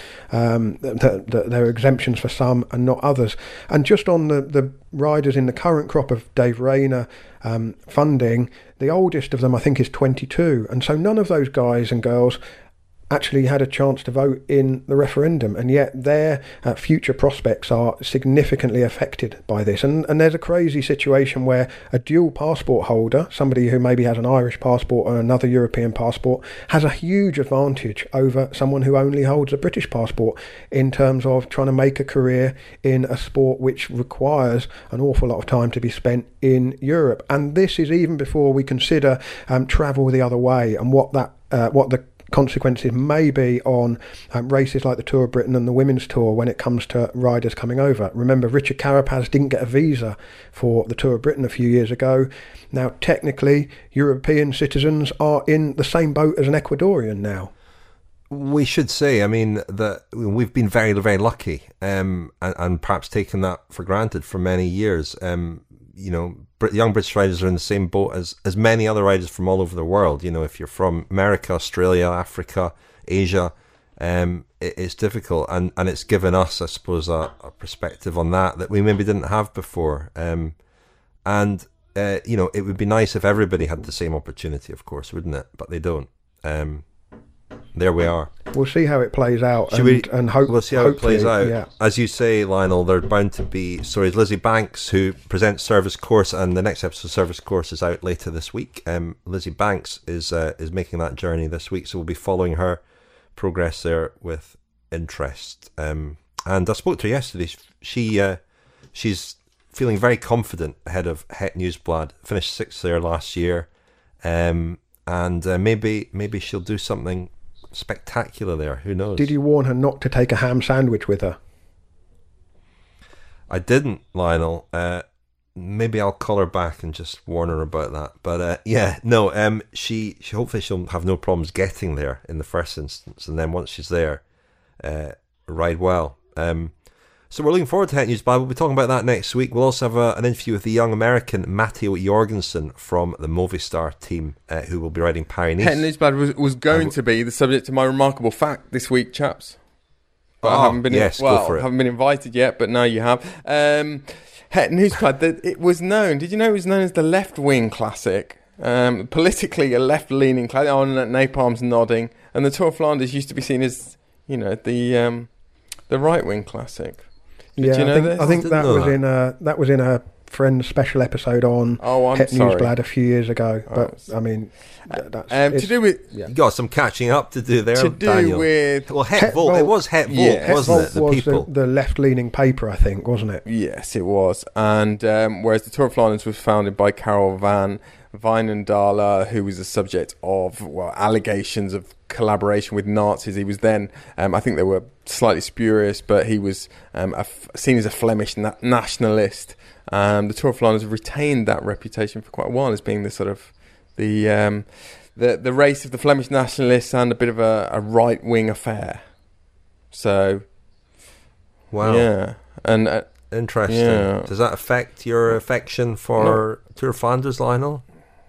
there are exemptions for some and not others. And just on the riders in the current crop of Dave Rayner funding, the oldest of them I think is 22, and so none of those guys and girls actually had a chance to vote in the referendum, and yet their future prospects are significantly affected by this. And there's a crazy situation where a dual passport holder, somebody who maybe has an Irish passport or another European passport, has a huge advantage over someone who only holds a British passport in terms of trying to make a career in a sport which requires an awful lot of time to be spent in Europe. And this is even before we consider travel the other way and what the consequences may be on races like the Tour of Britain and the Women's Tour when it comes to riders coming over. Remember, Richard Carapaz didn't get a visa for the Tour of Britain a few years ago. Now, technically, European citizens are in the same boat as an Ecuadorian now. We should say, I mean, that we've been very, very lucky and perhaps taken that for granted for many years. You know, young British riders are in the same boat as many other riders from all over the world. You know, if you're from America, Australia, Africa, Asia, it's difficult, and it's given us, I suppose, a perspective on that we maybe didn't have before. You know, it would be nice if everybody had the same opportunity, of course, wouldn't it? But they don't. There we are. We'll see how it plays out, and hope we'll see how it plays out. Yeah. As you say, Lionel, there are bound to be stories. Lizzie Banks, who presents Service Course, and the next episode of Service Course is out later this week. Lizzie Banks is making that journey this week, so we'll be following her progress there with interest. And I spoke to her yesterday. She's feeling very confident ahead of Het Nieuwsblad. Finished 6th there last year, and maybe she'll do something spectacular there. Who knows? Did you warn her not to take a ham sandwich with her? I didn't, Lionel. Maybe I'll call her back and just warn her about that. But she hopefully she'll have no problems getting there in the first instance, and then once she's there, ride well. So we're looking forward to Het Nieuwsblad. We'll be talking about that next week. We'll also have an interview with the young American Matteo Jorgensen from the Movistar team, who will be riding Paris-Nice. Het Nieuwsblad was going to be the subject of my remarkable fact this week, chaps. But I haven't been go for it. haven't been invited yet, but now you have. Het Nieuwsblad, it was known. Did you know it was known as the Left Wing Classic? Politically, a left-leaning classic. Oh, Napalm's nodding, and the Tour of Flanders used to be seen as, the right-wing classic. Did you know this? I think that was in a Friends special episode on Het Nieuwsblad a few years ago. But I mean, that's to do with you got some catching up to do there. Daniel. With Het Volt. It was Het Volt, wasn't it? The left-leaning paper, I think, wasn't it? Yes, it was. And whereas the Tour of Flanders was founded by Karel van Wijnendale, who was the subject of allegations of collaboration with Nazis. He was then, I think they were slightly spurious, but he was seen as a Flemish nationalist. The Tour of Flanders retained that reputation for quite a while as being the sort of the race of the Flemish nationalists and a bit of a right wing affair. So, wow, yeah, and interesting. Yeah. Does that affect your affection for Tour of Flanders, Lionel?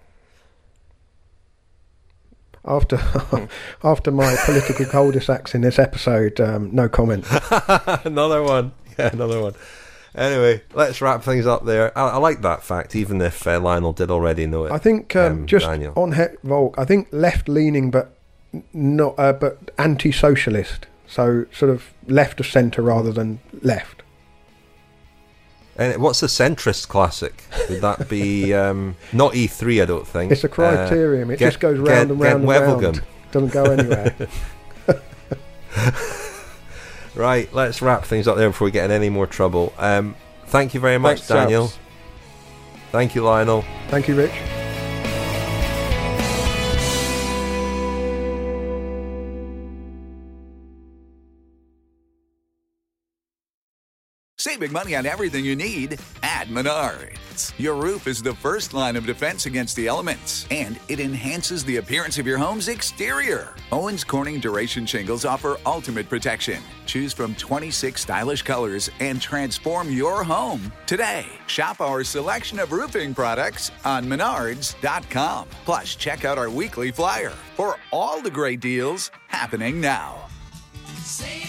After my political cul-de-sacs in this episode, no comment. Another one. Anyway, let's wrap things up there. I like that fact, even if Lionel did already know it. I think just Daniel. on Het Volk, I think left-leaning, but not, but anti-socialist. So sort of left of centre rather than left. And what's the centrist classic? Would that be not E3? I don't think it's a criterium. It just goes round and round and round. Doesn't go anywhere. Right, let's wrap things up there before we get in any more trouble. Thank you very much, Daniel. Chaps. Thank you, Lionel. Thank you, Rich. Save big money on everything you need at Menards. Your roof is the first line of defense against the elements, and it enhances the appearance of your home's exterior. Owens Corning Duration Shingles offer ultimate protection. Choose from 26 stylish colors and transform your home today. Shop our selection of roofing products on Menards.com. Plus, check out our weekly flyer for all the great deals happening now. Save